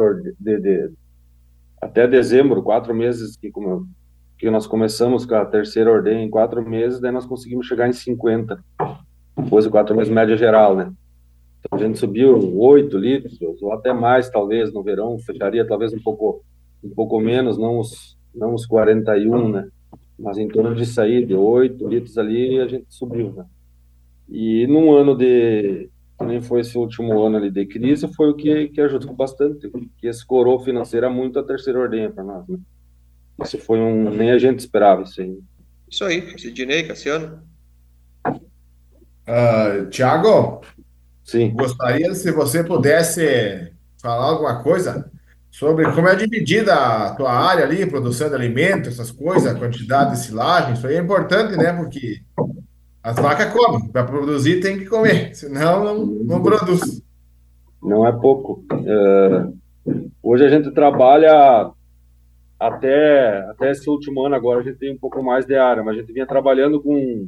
I: até dezembro, 4 meses que nós começamos com a terceira ordenha em 4 meses, daí nós conseguimos chegar em 50, depois de 4 meses média geral, né? Então a gente subiu 8 litros, ou até mais, talvez, no verão, fecharia talvez um pouco menos, não os 41, né? Mas em torno de sair de 8 litros ali, a gente subiu, né? E num ano que nem foi esse último ano ali de crise, foi o que ajudou bastante, que escorou financeira muito a terceira ordenha para nós, né? Isso foi nem a gente esperava isso aí.
H: Isso aí, Sidney, Cassiano.
K: Tiago?
I: Sim.
K: Gostaria se você pudesse falar alguma coisa sobre como é dividida a tua área ali, produção de alimentos, essas coisas, a quantidade de silagem. Isso aí é importante, né? Porque as vacas comem, para produzir tem que comer, senão não produz.
I: Não é pouco. Hoje a gente trabalha até esse último ano agora, a gente tem um pouco mais de área, mas a gente vinha trabalhando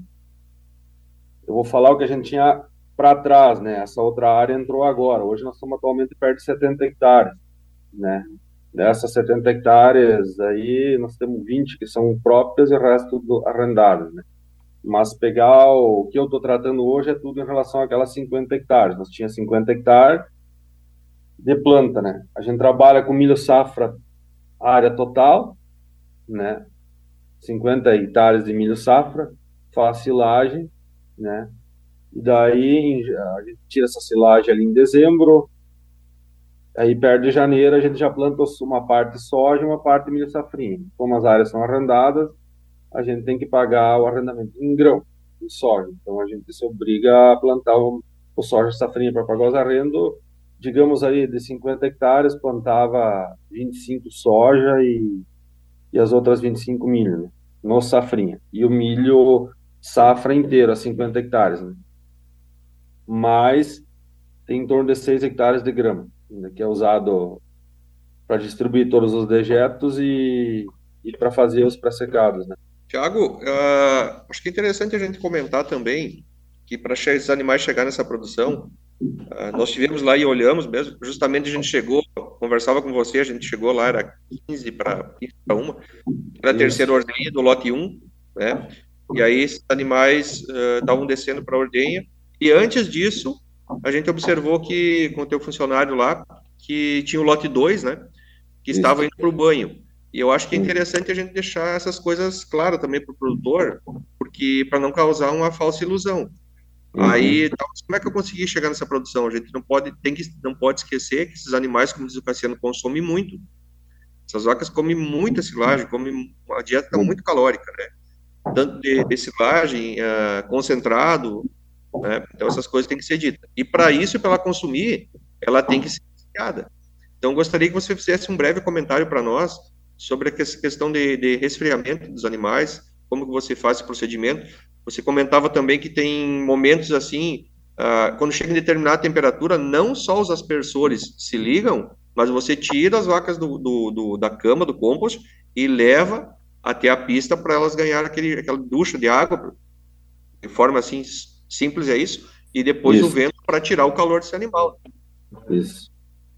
I: eu vou falar o que a gente tinha para trás, né? Essa outra área entrou agora. Hoje nós estamos atualmente perto de 70 hectares, né? Dessas 70 hectares aí, nós temos 20 que são próprias e o resto arrendadas, né? Mas pegar o que eu estou tratando hoje é tudo em relação àquelas 50 hectares. Nós tínhamos 50 hectares de planta, né? A gente trabalha com milho safra, área total, né? 50 hectares de milho safra, faz silagem, né? E daí a gente tira essa silagem ali em dezembro, aí perto de janeiro a gente já planta uma parte de soja e uma parte de milho safrinha. Como as áreas são arrendadas, a gente tem que pagar o arrendamento em grão, em soja. Então, a gente se obriga a plantar o soja safrinha para pagar os arrendos. Digamos aí, de 50 hectares, plantava 25 soja e as outras 25 milho, né? No safrinha. E o milho safra inteira, 50 hectares, né? Mas tem em torno de 6 hectares de grama, né, que é usado para distribuir todos os dejetos e para fazer os pré-secados, né?
H: Tiago, acho que é interessante a gente comentar também que para esses animais chegar nessa produção, nós tivemos lá e olhamos mesmo, justamente a gente chegou, conversava com você, a gente chegou lá, era 15 para 1, era a terceira ordenha do lote 1, né? E aí esses animais estavam descendo para a ordenha, e antes disso, a gente observou que, com o teu funcionário lá, que tinha o lote 2, né? Que estava indo para o banho. E eu acho que é interessante a gente deixar essas coisas claras também para o produtor, porque para não causar uma falsa ilusão. Aí, como é que eu consegui chegar nessa produção? A gente não pode esquecer que esses animais, como diz o Cassiano, consomem muito. Essas vacas comem muita silagem, comem uma dieta muito calórica, né? Tanto de silagem, concentrado, né? Então essas coisas têm que ser ditas. E para isso, para ela consumir, ela tem que ser desfiada. Então, gostaria que você fizesse um breve comentário para nós sobre essa questão de resfriamento dos animais, como que você faz esse procedimento. Você comentava também que tem momentos assim, quando chega em determinada temperatura, não só os aspersores se ligam, mas você tira as vacas da cama, do compost, e leva até a pista para elas ganharem aquela ducha de água, de forma assim, simples é isso, e depois o vento para tirar o calor desse animal.
I: Isso.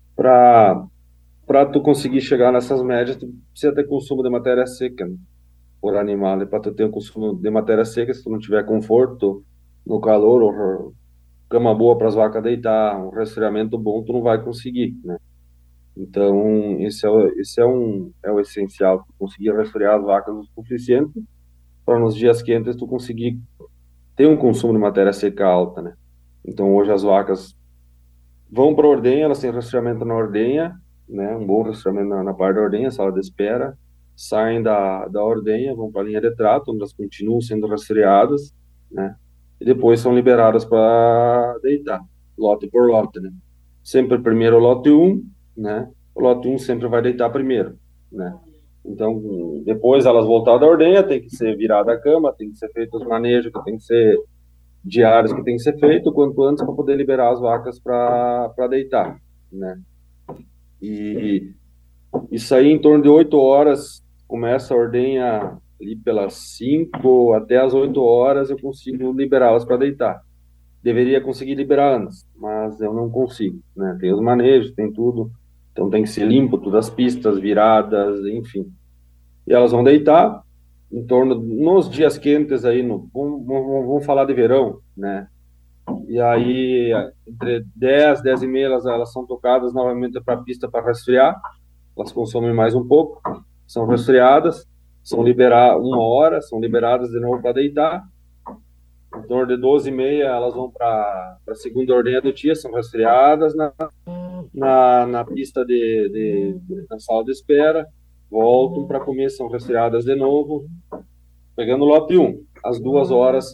I: Para tu conseguir chegar nessas médias, tu precisa ter consumo de matéria seca, né, por animal. Para tu ter o consumo de matéria seca, se tu não tiver conforto no calor, ou cama boa para as vacas deitar, um resfriamento bom, tu não vai conseguir, né? Então, esse é o essencial, tu conseguir resfriar as vacas o suficiente para nos dias quentes tu conseguir ter um consumo de matéria seca alta, né? Então, hoje as vacas vão para a ordenha, elas têm resfriamento na ordenha, né? Um bom resfriamento na parte da ordenha, sala de espera, saem da ordenha, vão para a linha de trato, onde elas continuam sendo resfriadas, né? E depois são liberadas para deitar, lote por lote, né? Sempre primeiro o lote 1, né? O lote 1 sempre vai deitar primeiro, né? Então, depois elas voltaram da ordenha, tem que ser virada a cama, tem que ser feito os manejos, que tem que ser diários que tem que ser feito quanto antes para poder liberar as vacas para deitar, né? E isso aí em torno de 8 horas, começa a ordenha ali pelas 5 até as 8 horas eu consigo liberá-las para deitar. Deveria conseguir liberar antes, mas eu não consigo, né? Tem os manejos, tem tudo, então tem que ser limpo, todas as pistas, viradas, enfim. E elas vão deitar em torno, nos dias quentes aí, vamos falar de verão, né? E aí, entre 10, 10 e meia, elas são tocadas novamente para a pista para resfriar, elas consomem mais um pouco, são resfriadas, são liberadas 1 hora, são liberadas de novo para deitar. Em torno de 12 e meia, elas vão para a segunda ordenha do dia, são resfriadas na pista na sala de espera, voltam para comer, são resfriadas de novo, pegando o lote 1. Às 2 horas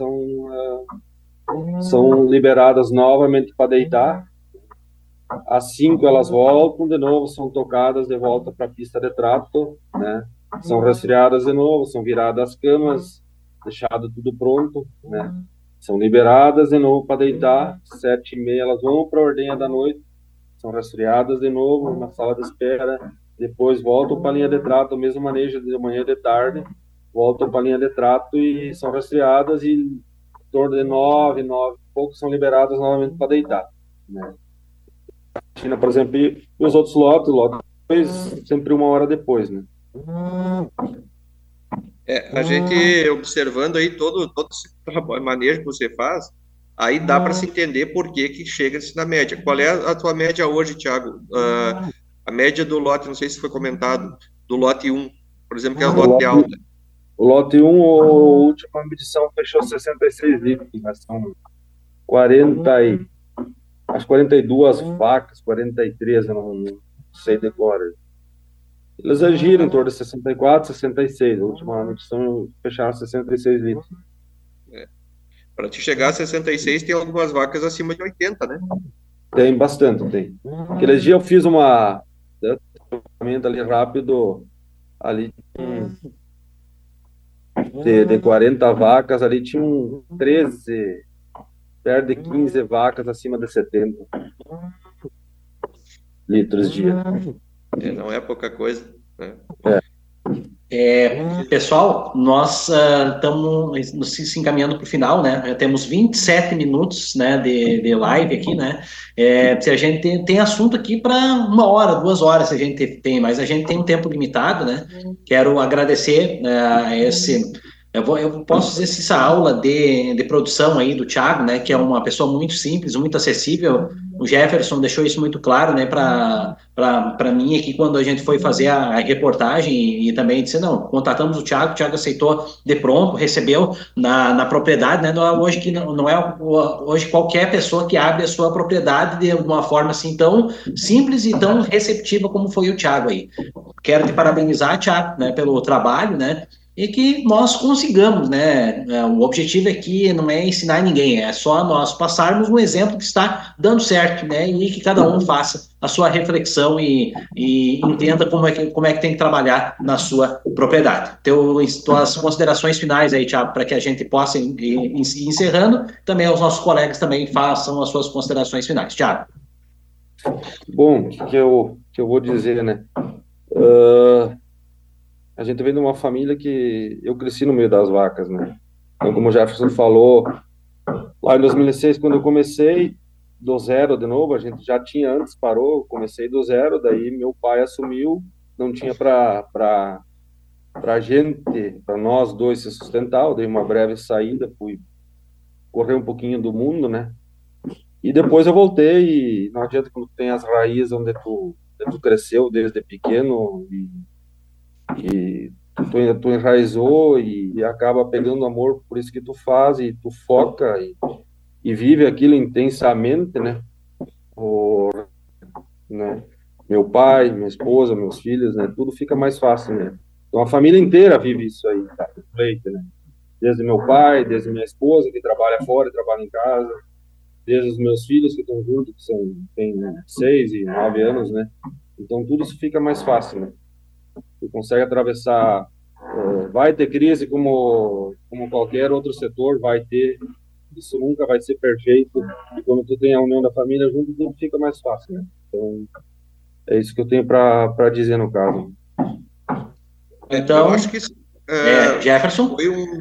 I: são liberadas novamente para deitar. Às 5 elas voltam de novo, são tocadas de volta para a pista de trato, né? São resfriadas de novo, são viradas as camas, deixado tudo pronto, né? São liberadas de novo para deitar. 7 e meia elas vão para a ordenha da noite, são resfriadas de novo na sala de espera, depois voltam para a linha de trato, o mesmo manejo de manhã e de tarde, voltam para a linha de trato e são resfriadas e em torno de 9 e pouco são liberadas novamente para deitar, né? China, por exemplo, e os outros lotes sempre 1 hora depois, né?
H: A gente observando aí todo esse trabalho, manejo que você faz, aí dá para se entender por que chega-se na média. Qual é a tua média hoje, Thiago? A média do lote, não sei se foi comentado, do lote 1, por exemplo, que é o lote alta.
I: O lote 1, a última medição fechou 66 litros, mas são 42 vacas, 43, eu não sei decorar. Eles agiram em torno de 64, 66. A última medição fecharam 66 litros.
H: Para te chegar a 66, tem algumas vacas acima de 80, né?
I: Tem bastante, tem. Aqueles dias eu fiz uma tratamento ali rápido, ali de 40 vacas, ali tinham 13, perto de 15 vacas acima de 70 litros dia.
H: Não é pouca coisa, né?
A: Pessoal, nós estamos se encaminhando para o final, né? Já temos 27 minutos, né, de live aqui, né? Se a gente tem assunto aqui para 1 hora, 2 horas, se a gente tem, mas a gente tem um tempo limitado, né? Quero agradecer eu posso dizer se essa aula de produção aí do Thiago, né, que é uma pessoa muito simples, muito acessível. O Jefferson deixou isso muito claro, né, para mim aqui quando a gente foi fazer a reportagem e também disse, não, contatamos o Thiago aceitou de pronto, recebeu na propriedade, né, não é hoje qualquer pessoa que abre a sua propriedade de uma forma assim tão simples e tão receptiva como foi o Thiago aí. Quero te parabenizar, Thiago, né, pelo trabalho, né, e que nós consigamos, né? O objetivo aqui não é ensinar ninguém, é só nós passarmos um exemplo que está dando certo, né? E que cada um faça a sua reflexão e entenda como é que tem que trabalhar na sua propriedade. Tuas considerações finais aí, Thiago, para que a gente possa ir encerrando, também os nossos colegas também façam as suas considerações finais. Thiago.
I: Bom, o que eu vou dizer, né? A gente vem de uma família que eu cresci no meio das vacas, né? Então, como o Jefferson falou, lá em 2006, quando eu comecei do zero de novo, a gente já tinha antes, parou, comecei do zero, daí meu pai assumiu, não tinha para nós dois se sustentar, eu dei uma breve saída, fui correr um pouquinho do mundo, né? E depois eu voltei, e não adianta quando tem as raízes onde tu cresceu desde pequeno, e tu enraizou e acaba pegando amor por isso que tu faz e tu foca e vive aquilo intensamente, né? Né? Meu pai, minha esposa, meus filhos, né? Tudo fica mais fácil, né? Então a família inteira vive isso aí, tá? Né? Desde meu pai, desde minha esposa que trabalha fora e trabalha em casa, desde os meus filhos que estão juntos, que têm 6 e 9 anos, né? Então tudo isso fica mais fácil, né? Tu consegue atravessar, vai ter crise como qualquer outro setor, vai ter, isso nunca vai ser perfeito, e quando tu tem a união da família junto, tudo fica mais fácil, né? Então, é isso que eu tenho para dizer no caso.
H: Então, eu acho que
A: Jefferson?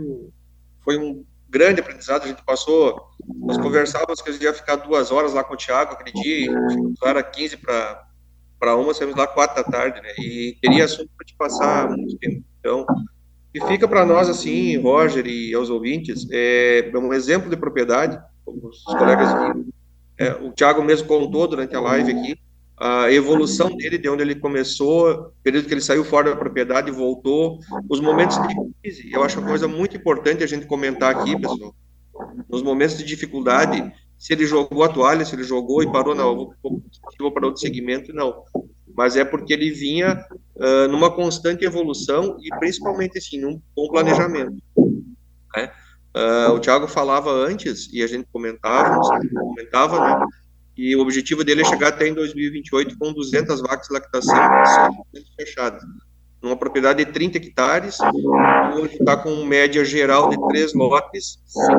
H: Foi um grande aprendizado, a gente passou, nós conversávamos que a gente ia ficar 2 horas lá com o Thiago aquele dia, era 15 para 1, saímos lá 4 da tarde, né? E teria assunto para te passar muito tempo. Então, e fica para nós, assim, Roger e aos ouvintes, um exemplo de propriedade, como os colegas aqui, o Thiago mesmo contou durante a live aqui, a evolução dele, de onde ele começou, o período que ele saiu fora da propriedade e voltou, os momentos de crise. Eu acho uma coisa muito importante a gente comentar aqui, pessoal, nos momentos de dificuldade, se ele jogou a toalha, se ele jogou e parou, não, vou para outro segmento, não. Mas é porque ele vinha numa constante evolução e principalmente, assim, num bom planejamento. Né? O Thiago falava antes, e a gente comentava, né? E o objetivo dele é chegar até em 2028 com 200 vacas de lactação fechadas. Numa propriedade de 30 hectares, hoje está com média geral de 3 lotes,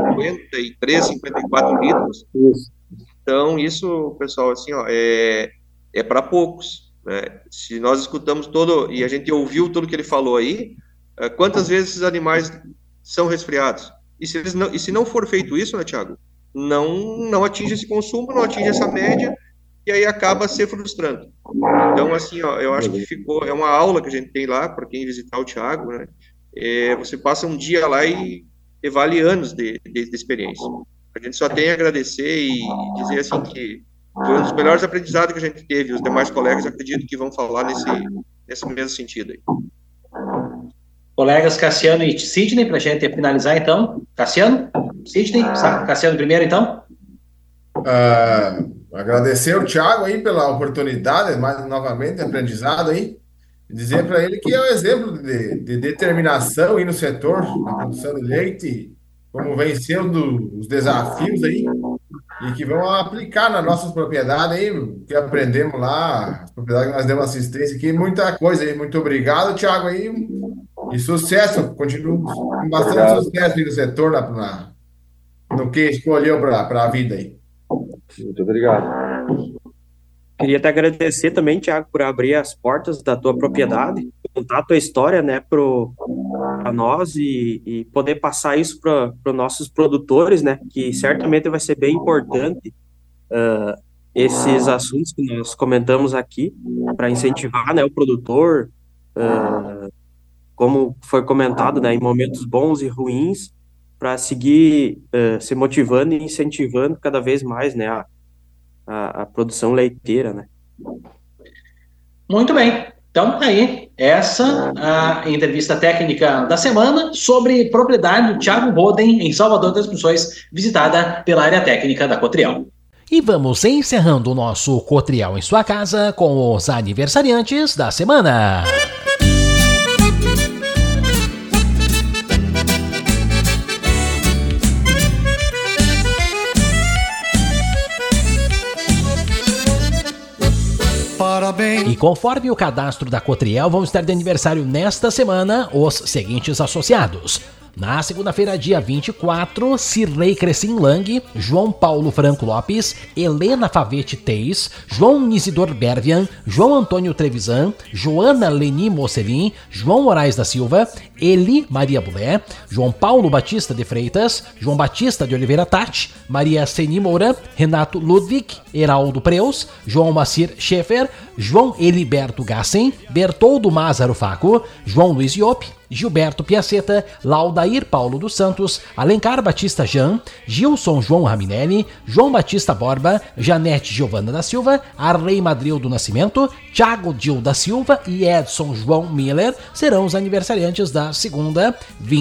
H: 53, 54 litros. Então, isso, pessoal, assim, ó, é para poucos. Né? Se nós escutamos e a gente ouviu tudo que ele falou aí, quantas vezes esses animais são resfriados? E se não for feito isso, né, Thiago? Não atinge esse consumo, não atinge essa média, e aí acaba se frustrando. Então, assim, ó, eu acho que é uma aula que a gente tem lá, para quem visitar o Thiago, né? Você passa um dia lá e vale anos de experiência. A gente só tem a agradecer e dizer, assim, que foi um dos melhores aprendizados que a gente teve. Os demais colegas, acredito que vão falar nesse mesmo sentido aí.
A: Colegas Cassiano e Sidney, para a gente finalizar, então. Cassiano? Sidney? Cassiano primeiro, então.
K: Agradecer o Thiago aí pela oportunidade, mais novamente, aprendizado aí. Dizer para ele que é um exemplo de determinação aí no setor, na produção de leite, como vencendo os desafios aí, e que vão aplicar nas nossas propriedades aí, que aprendemos lá, as propriedades que nós demos assistência aqui, muita coisa aí. Muito obrigado, Thiago, aí. E sucesso, continuo com bastante sucesso aí no setor, no que escolheu para a vida aí.
I: Muito obrigado.
J: Queria te agradecer também, Thiago, por abrir as portas da tua propriedade, contar a tua história, né, para nós e poder passar isso para os nossos produtores, né, que certamente vai ser bem importante esses assuntos que nós comentamos aqui para incentivar, né, o produtor, como foi comentado, né, em momentos bons e ruins, para seguir se motivando e incentivando cada vez mais, né, a produção leiteira, né?
A: Muito bem. Então, aí, essa a entrevista técnica da semana sobre propriedade do Thiago Roden, em Salvador das Missões, visitada pela área técnica da Cotriel. E vamos encerrando o nosso Cotriel em sua casa com os aniversariantes da semana. Parabéns. E conforme o cadastro da Cotriel, vão estar de aniversário nesta semana os seguintes associados. Na segunda-feira, dia 24, Cirlei Crescim Lang, João Paulo Franco Lopes, Helena Favete Teis, João Nisidor Bervian, João Antônio Trevisan, Joana Leni Mocelin, João Moraes da Silva, Eli Maria Bulé, João Paulo Batista de Freitas, João Batista de Oliveira Tati, Maria Seni Moura, Renato Ludwig, Heraldo Preus, João Macir Schaeffer, João Eliberto Gassen, Bertoldo Mázaro Faco, João Luiz Iop, Gilberto Piaceta, Laudair Paulo dos Santos, Alencar Batista Jean, Gilson João Raminelli, João Batista Borba, Janete Giovana da Silva, Arley Madril do Nascimento, Thiago Dil da Silva e Edson João Miller serão os aniversariantes da segunda,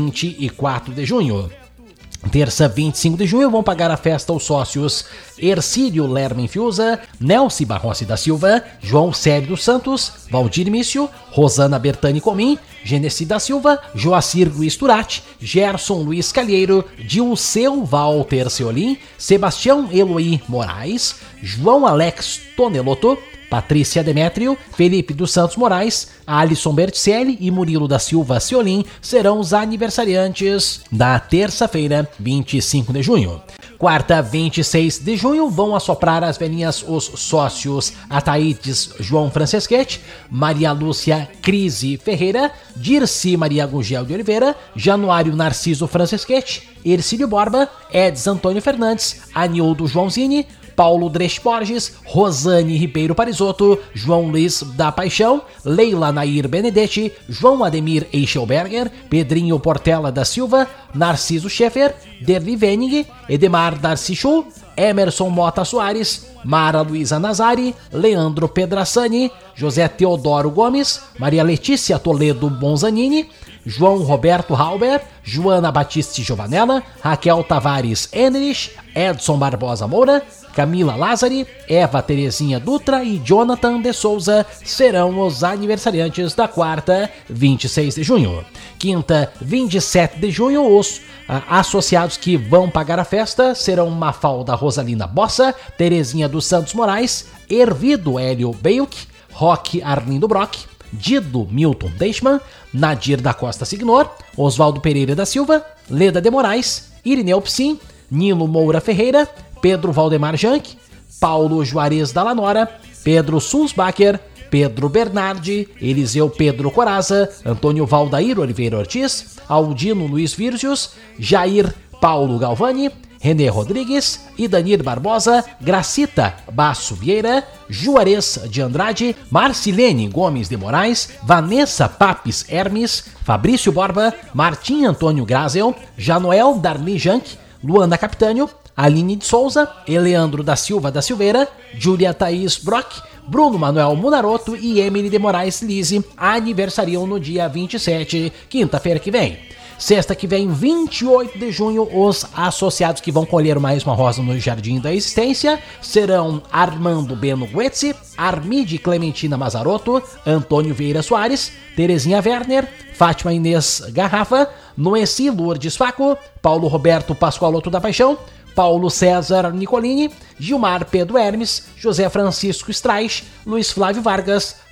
A: 24 de junho. Terça, 25 de junho, vão pagar a festa os sócios Ercílio Lermen Fiuza, Nelci Barrossi da Silva, João Célio dos Santos, Valdir Mício, Rosana Bertani Comim, Genesi da Silva, Joacir Luiz Turati, Gerson Luiz Calheiro, Dilceu Walter Seolim, Sebastião Eloy Moraes, João Alex Tonelotto, Patrícia Demétrio, Felipe dos Santos Moraes, Alisson Berticelli e Murilo da Silva Seolim serão os aniversariantes da terça-feira, 25 de junho. Quarta, 26 de junho, vão assoprar as velhinhas os sócios Ataídes João Franceschetti, Maria Lúcia Crise Ferreira, Dirci Maria Gugel de Oliveira, Januário Narciso Franceschetti, Ercílio Borba, Edson Antônio Fernandes, Anildo Joãozini, Paulo Dresch Borges, Rosane Ribeiro Parisotto, João Luiz da Paixão, Leila Nair Benedetti, João Ademir Eichelberger, Pedrinho Portela da Silva, Narciso Schaeffer, Derli Vening, Edemar Darcichu, Emerson Mota Soares, Mara Luísa Nazari, Leandro Pedrassani, José Teodoro Gomes, Maria Letícia Toledo Bonzanini, João Roberto Halber, Joana Batiste Giovanella, Raquel Tavares Enrich, Edson Barbosa Moura, Camila Lázari, Eva Terezinha Dutra e Jonathan de Souza serão os aniversariantes da quarta, 26 de junho. Quinta, 27 de junho, os associados que vão pagar a festa serão Mafalda Rosalina Bossa, Terezinha dos Santos Moraes, Hervido Hélio Beiuc, Roque Arlindo Brock, Dido Milton Deichmann, Nadir da Costa Signor, Oswaldo Pereira da Silva, Leda de Moraes, Irineu Psim, Nilo Moura Ferreira, Pedro Valdemar Janck, Paulo Juarez da Lanora, Pedro Sulzbacher, Pedro Bernardi, Eliseu Pedro Coraza, Antônio Valdair Oliveira Ortiz, Aldino Luiz Vírgios, Jair Paulo Galvani, René Rodrigues, Idanir Barbosa, Gracita Basso Vieira, Juarez de Andrade, Marcilene Gomes de Moraes, Vanessa Papes Hermes, Fabrício Borba, Martim Antônio Grazel, Janoel Darli Janck, Luana Capitânio, Aline de Souza, Eleandro da Silva da Silveira, Júlia Thaís Brock, Bruno Manuel Munaroto e Emily de Moraes Lise aniversariam no dia 27, quinta-feira que vem. Sexta que vem, 28 de junho, os associados que vão colher mais uma rosa no Jardim da Existência serão Armando Beno Guetzi, Armide Clementina Mazarotto, Antônio Vieira Soares, Terezinha Werner, Fátima Inês Garrafa, Noeci Lourdes Faco, Paulo Roberto Pascoaloto da Paixão, Paulo César Nicolini, Gilmar Pedro Hermes, José Francisco Streich, Luiz Flávio Vargas,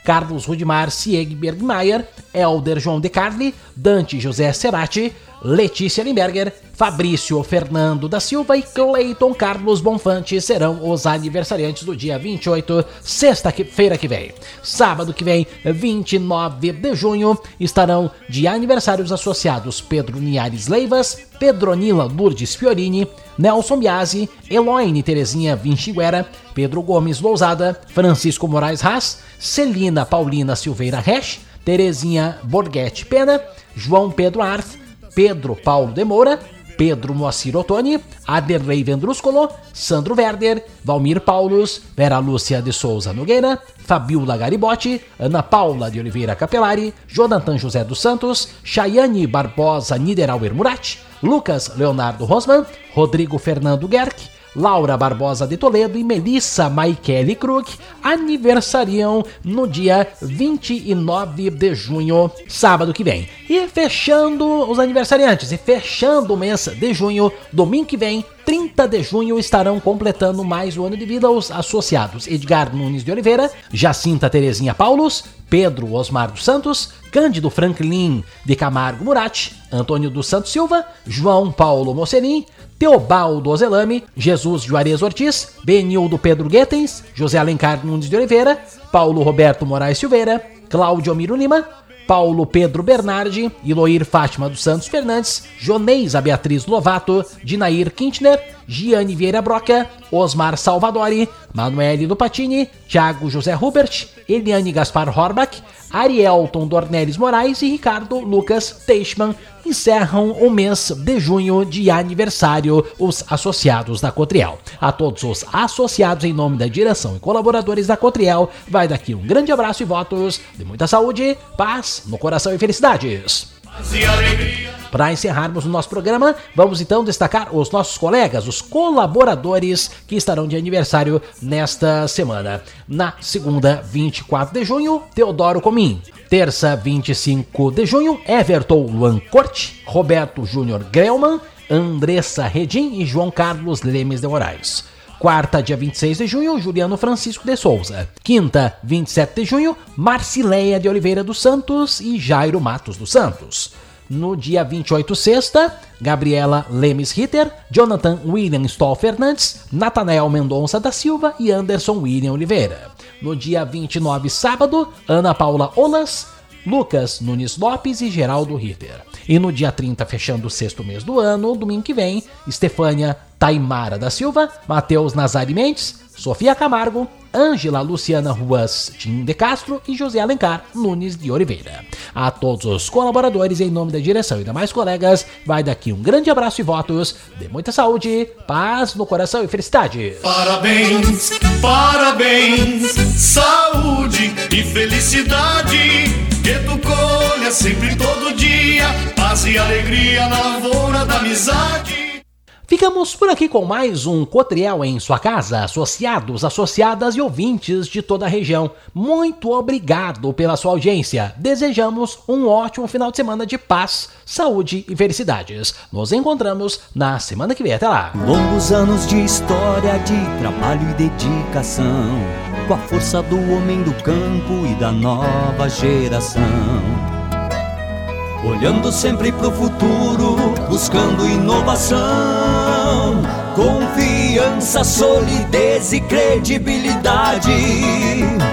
A: Carlos Rudimar Siegberg Maier, Helder João de Carli, Dante José Cerati, Letícia Limberger, Fabrício Fernando da Silva e Cleiton Carlos Bonfante serão os aniversariantes do dia 28, sexta-feira que vem. Sábado que vem, 29 de junho, estarão de aniversários associados Pedro Niares Leivas, Pedronila Lourdes Fiorini, Nelson Biasi, Eloine Terezinha Vinchiguera, Pedro Gomes Lousada, Francisco Moraes Haas, Celina Paulina Silveira Resch, Terezinha Borghetti Pena, João Pedro Arth, Pedro Paulo de Moura, Pedro Moacir Ottoni, Aderlei Vendrúscolo, Sandro Werder, Valmir Paulus, Vera Lúcia de Souza Nogueira, Fabiola Garibotti, Ana Paula de Oliveira Capelari, Jonathan José dos Santos, Chayane Barbosa Niederauer Murat, Lucas Leonardo Rosman, Rodrigo Fernando Gerck, Laura Barbosa de Toledo e Melissa Maikele Krug aniversariam no dia 29 de junho, sábado que vem. E fechando os aniversariantes, e fechando o mês de junho, domingo que vem, 30 de junho, estarão completando mais um ano de vida os associados Edgar Nunes de Oliveira, Jacinta Terezinha Paulus, Pedro Osmar dos Santos, Cândido Franklin de Camargo Murat, Antônio dos Santos Silva, João Paulo Mocerim, Teobaldo Ozelame, Jesus Juarez Ortiz, Benildo Pedro Guetens, José Alencar Nunes de Oliveira, Paulo Roberto Moraes Silveira, Cláudio Miro Lima, Paulo Pedro Bernardi, Iloir Fátima dos Santos Fernandes, Joneisa Beatriz Lovato, Dinair Quintner, Giane Vieira Broca, Osmar Salvadori, Manuele do Patini, Thiago José Hubert, Eliane Gaspar Horbach, Arielton Dornelles Moraes e Ricardo Lucas Teichmann encerram o mês de junho de aniversário os associados da Cotriel. A todos os associados, em nome da direção e colaboradores da Cotriel, vai daqui um grande abraço e votos de muita saúde, paz no coração e felicidades. Para encerrarmos o nosso programa, vamos então destacar os nossos colegas, os colaboradores que estarão de aniversário nesta semana. Na segunda, 24 de junho, Teodoro Comim. Terça, 25 de junho, Everton Luan Corte, Roberto Júnior Grelman, Andressa Redim e João Carlos Lemes de Moraes. Quarta, dia 26 de junho, Juliano Francisco de Souza. Quinta, 27 de junho, Marcileia de Oliveira dos Santos e Jairo Matos dos Santos. No dia 28, sexta, Gabriela Lemes Ritter, Jonathan William Stoll Fernandes, Natanael Mendonça da Silva e Anderson William Oliveira. No dia 29, sábado, Ana Paula Olas, Lucas Nunes Lopes e Geraldo Ritter. E no dia 30, fechando o sexto mês do ano, domingo que vem, Estefânia Taimara da Silva, Matheus Nazari Mendes, Sofia Camargo, Ângela Luciana Ruas Tim de Castro e José Alencar Nunes de Oliveira. A todos os colaboradores, em nome da direção e demais colegas, vai daqui um grande abraço e votos de muita saúde, paz no coração e felicidades.
D: Parabéns, parabéns, saúde e felicidade, que tu colha sempre todo dia, paz e alegria na lavoura da amizade.
A: Ficamos por aqui com mais um Cotriel em sua casa, associados, associadas e ouvintes de toda a região. Muito obrigado pela sua audiência. Desejamos um ótimo final de semana de paz, saúde e felicidades. Nos encontramos na semana que vem. Até lá.
L: Longos anos de história, de trabalho e dedicação, com a força do homem do campo e da nova geração. Olhando sempre pro futuro, buscando inovação, confiança, solidez e credibilidade.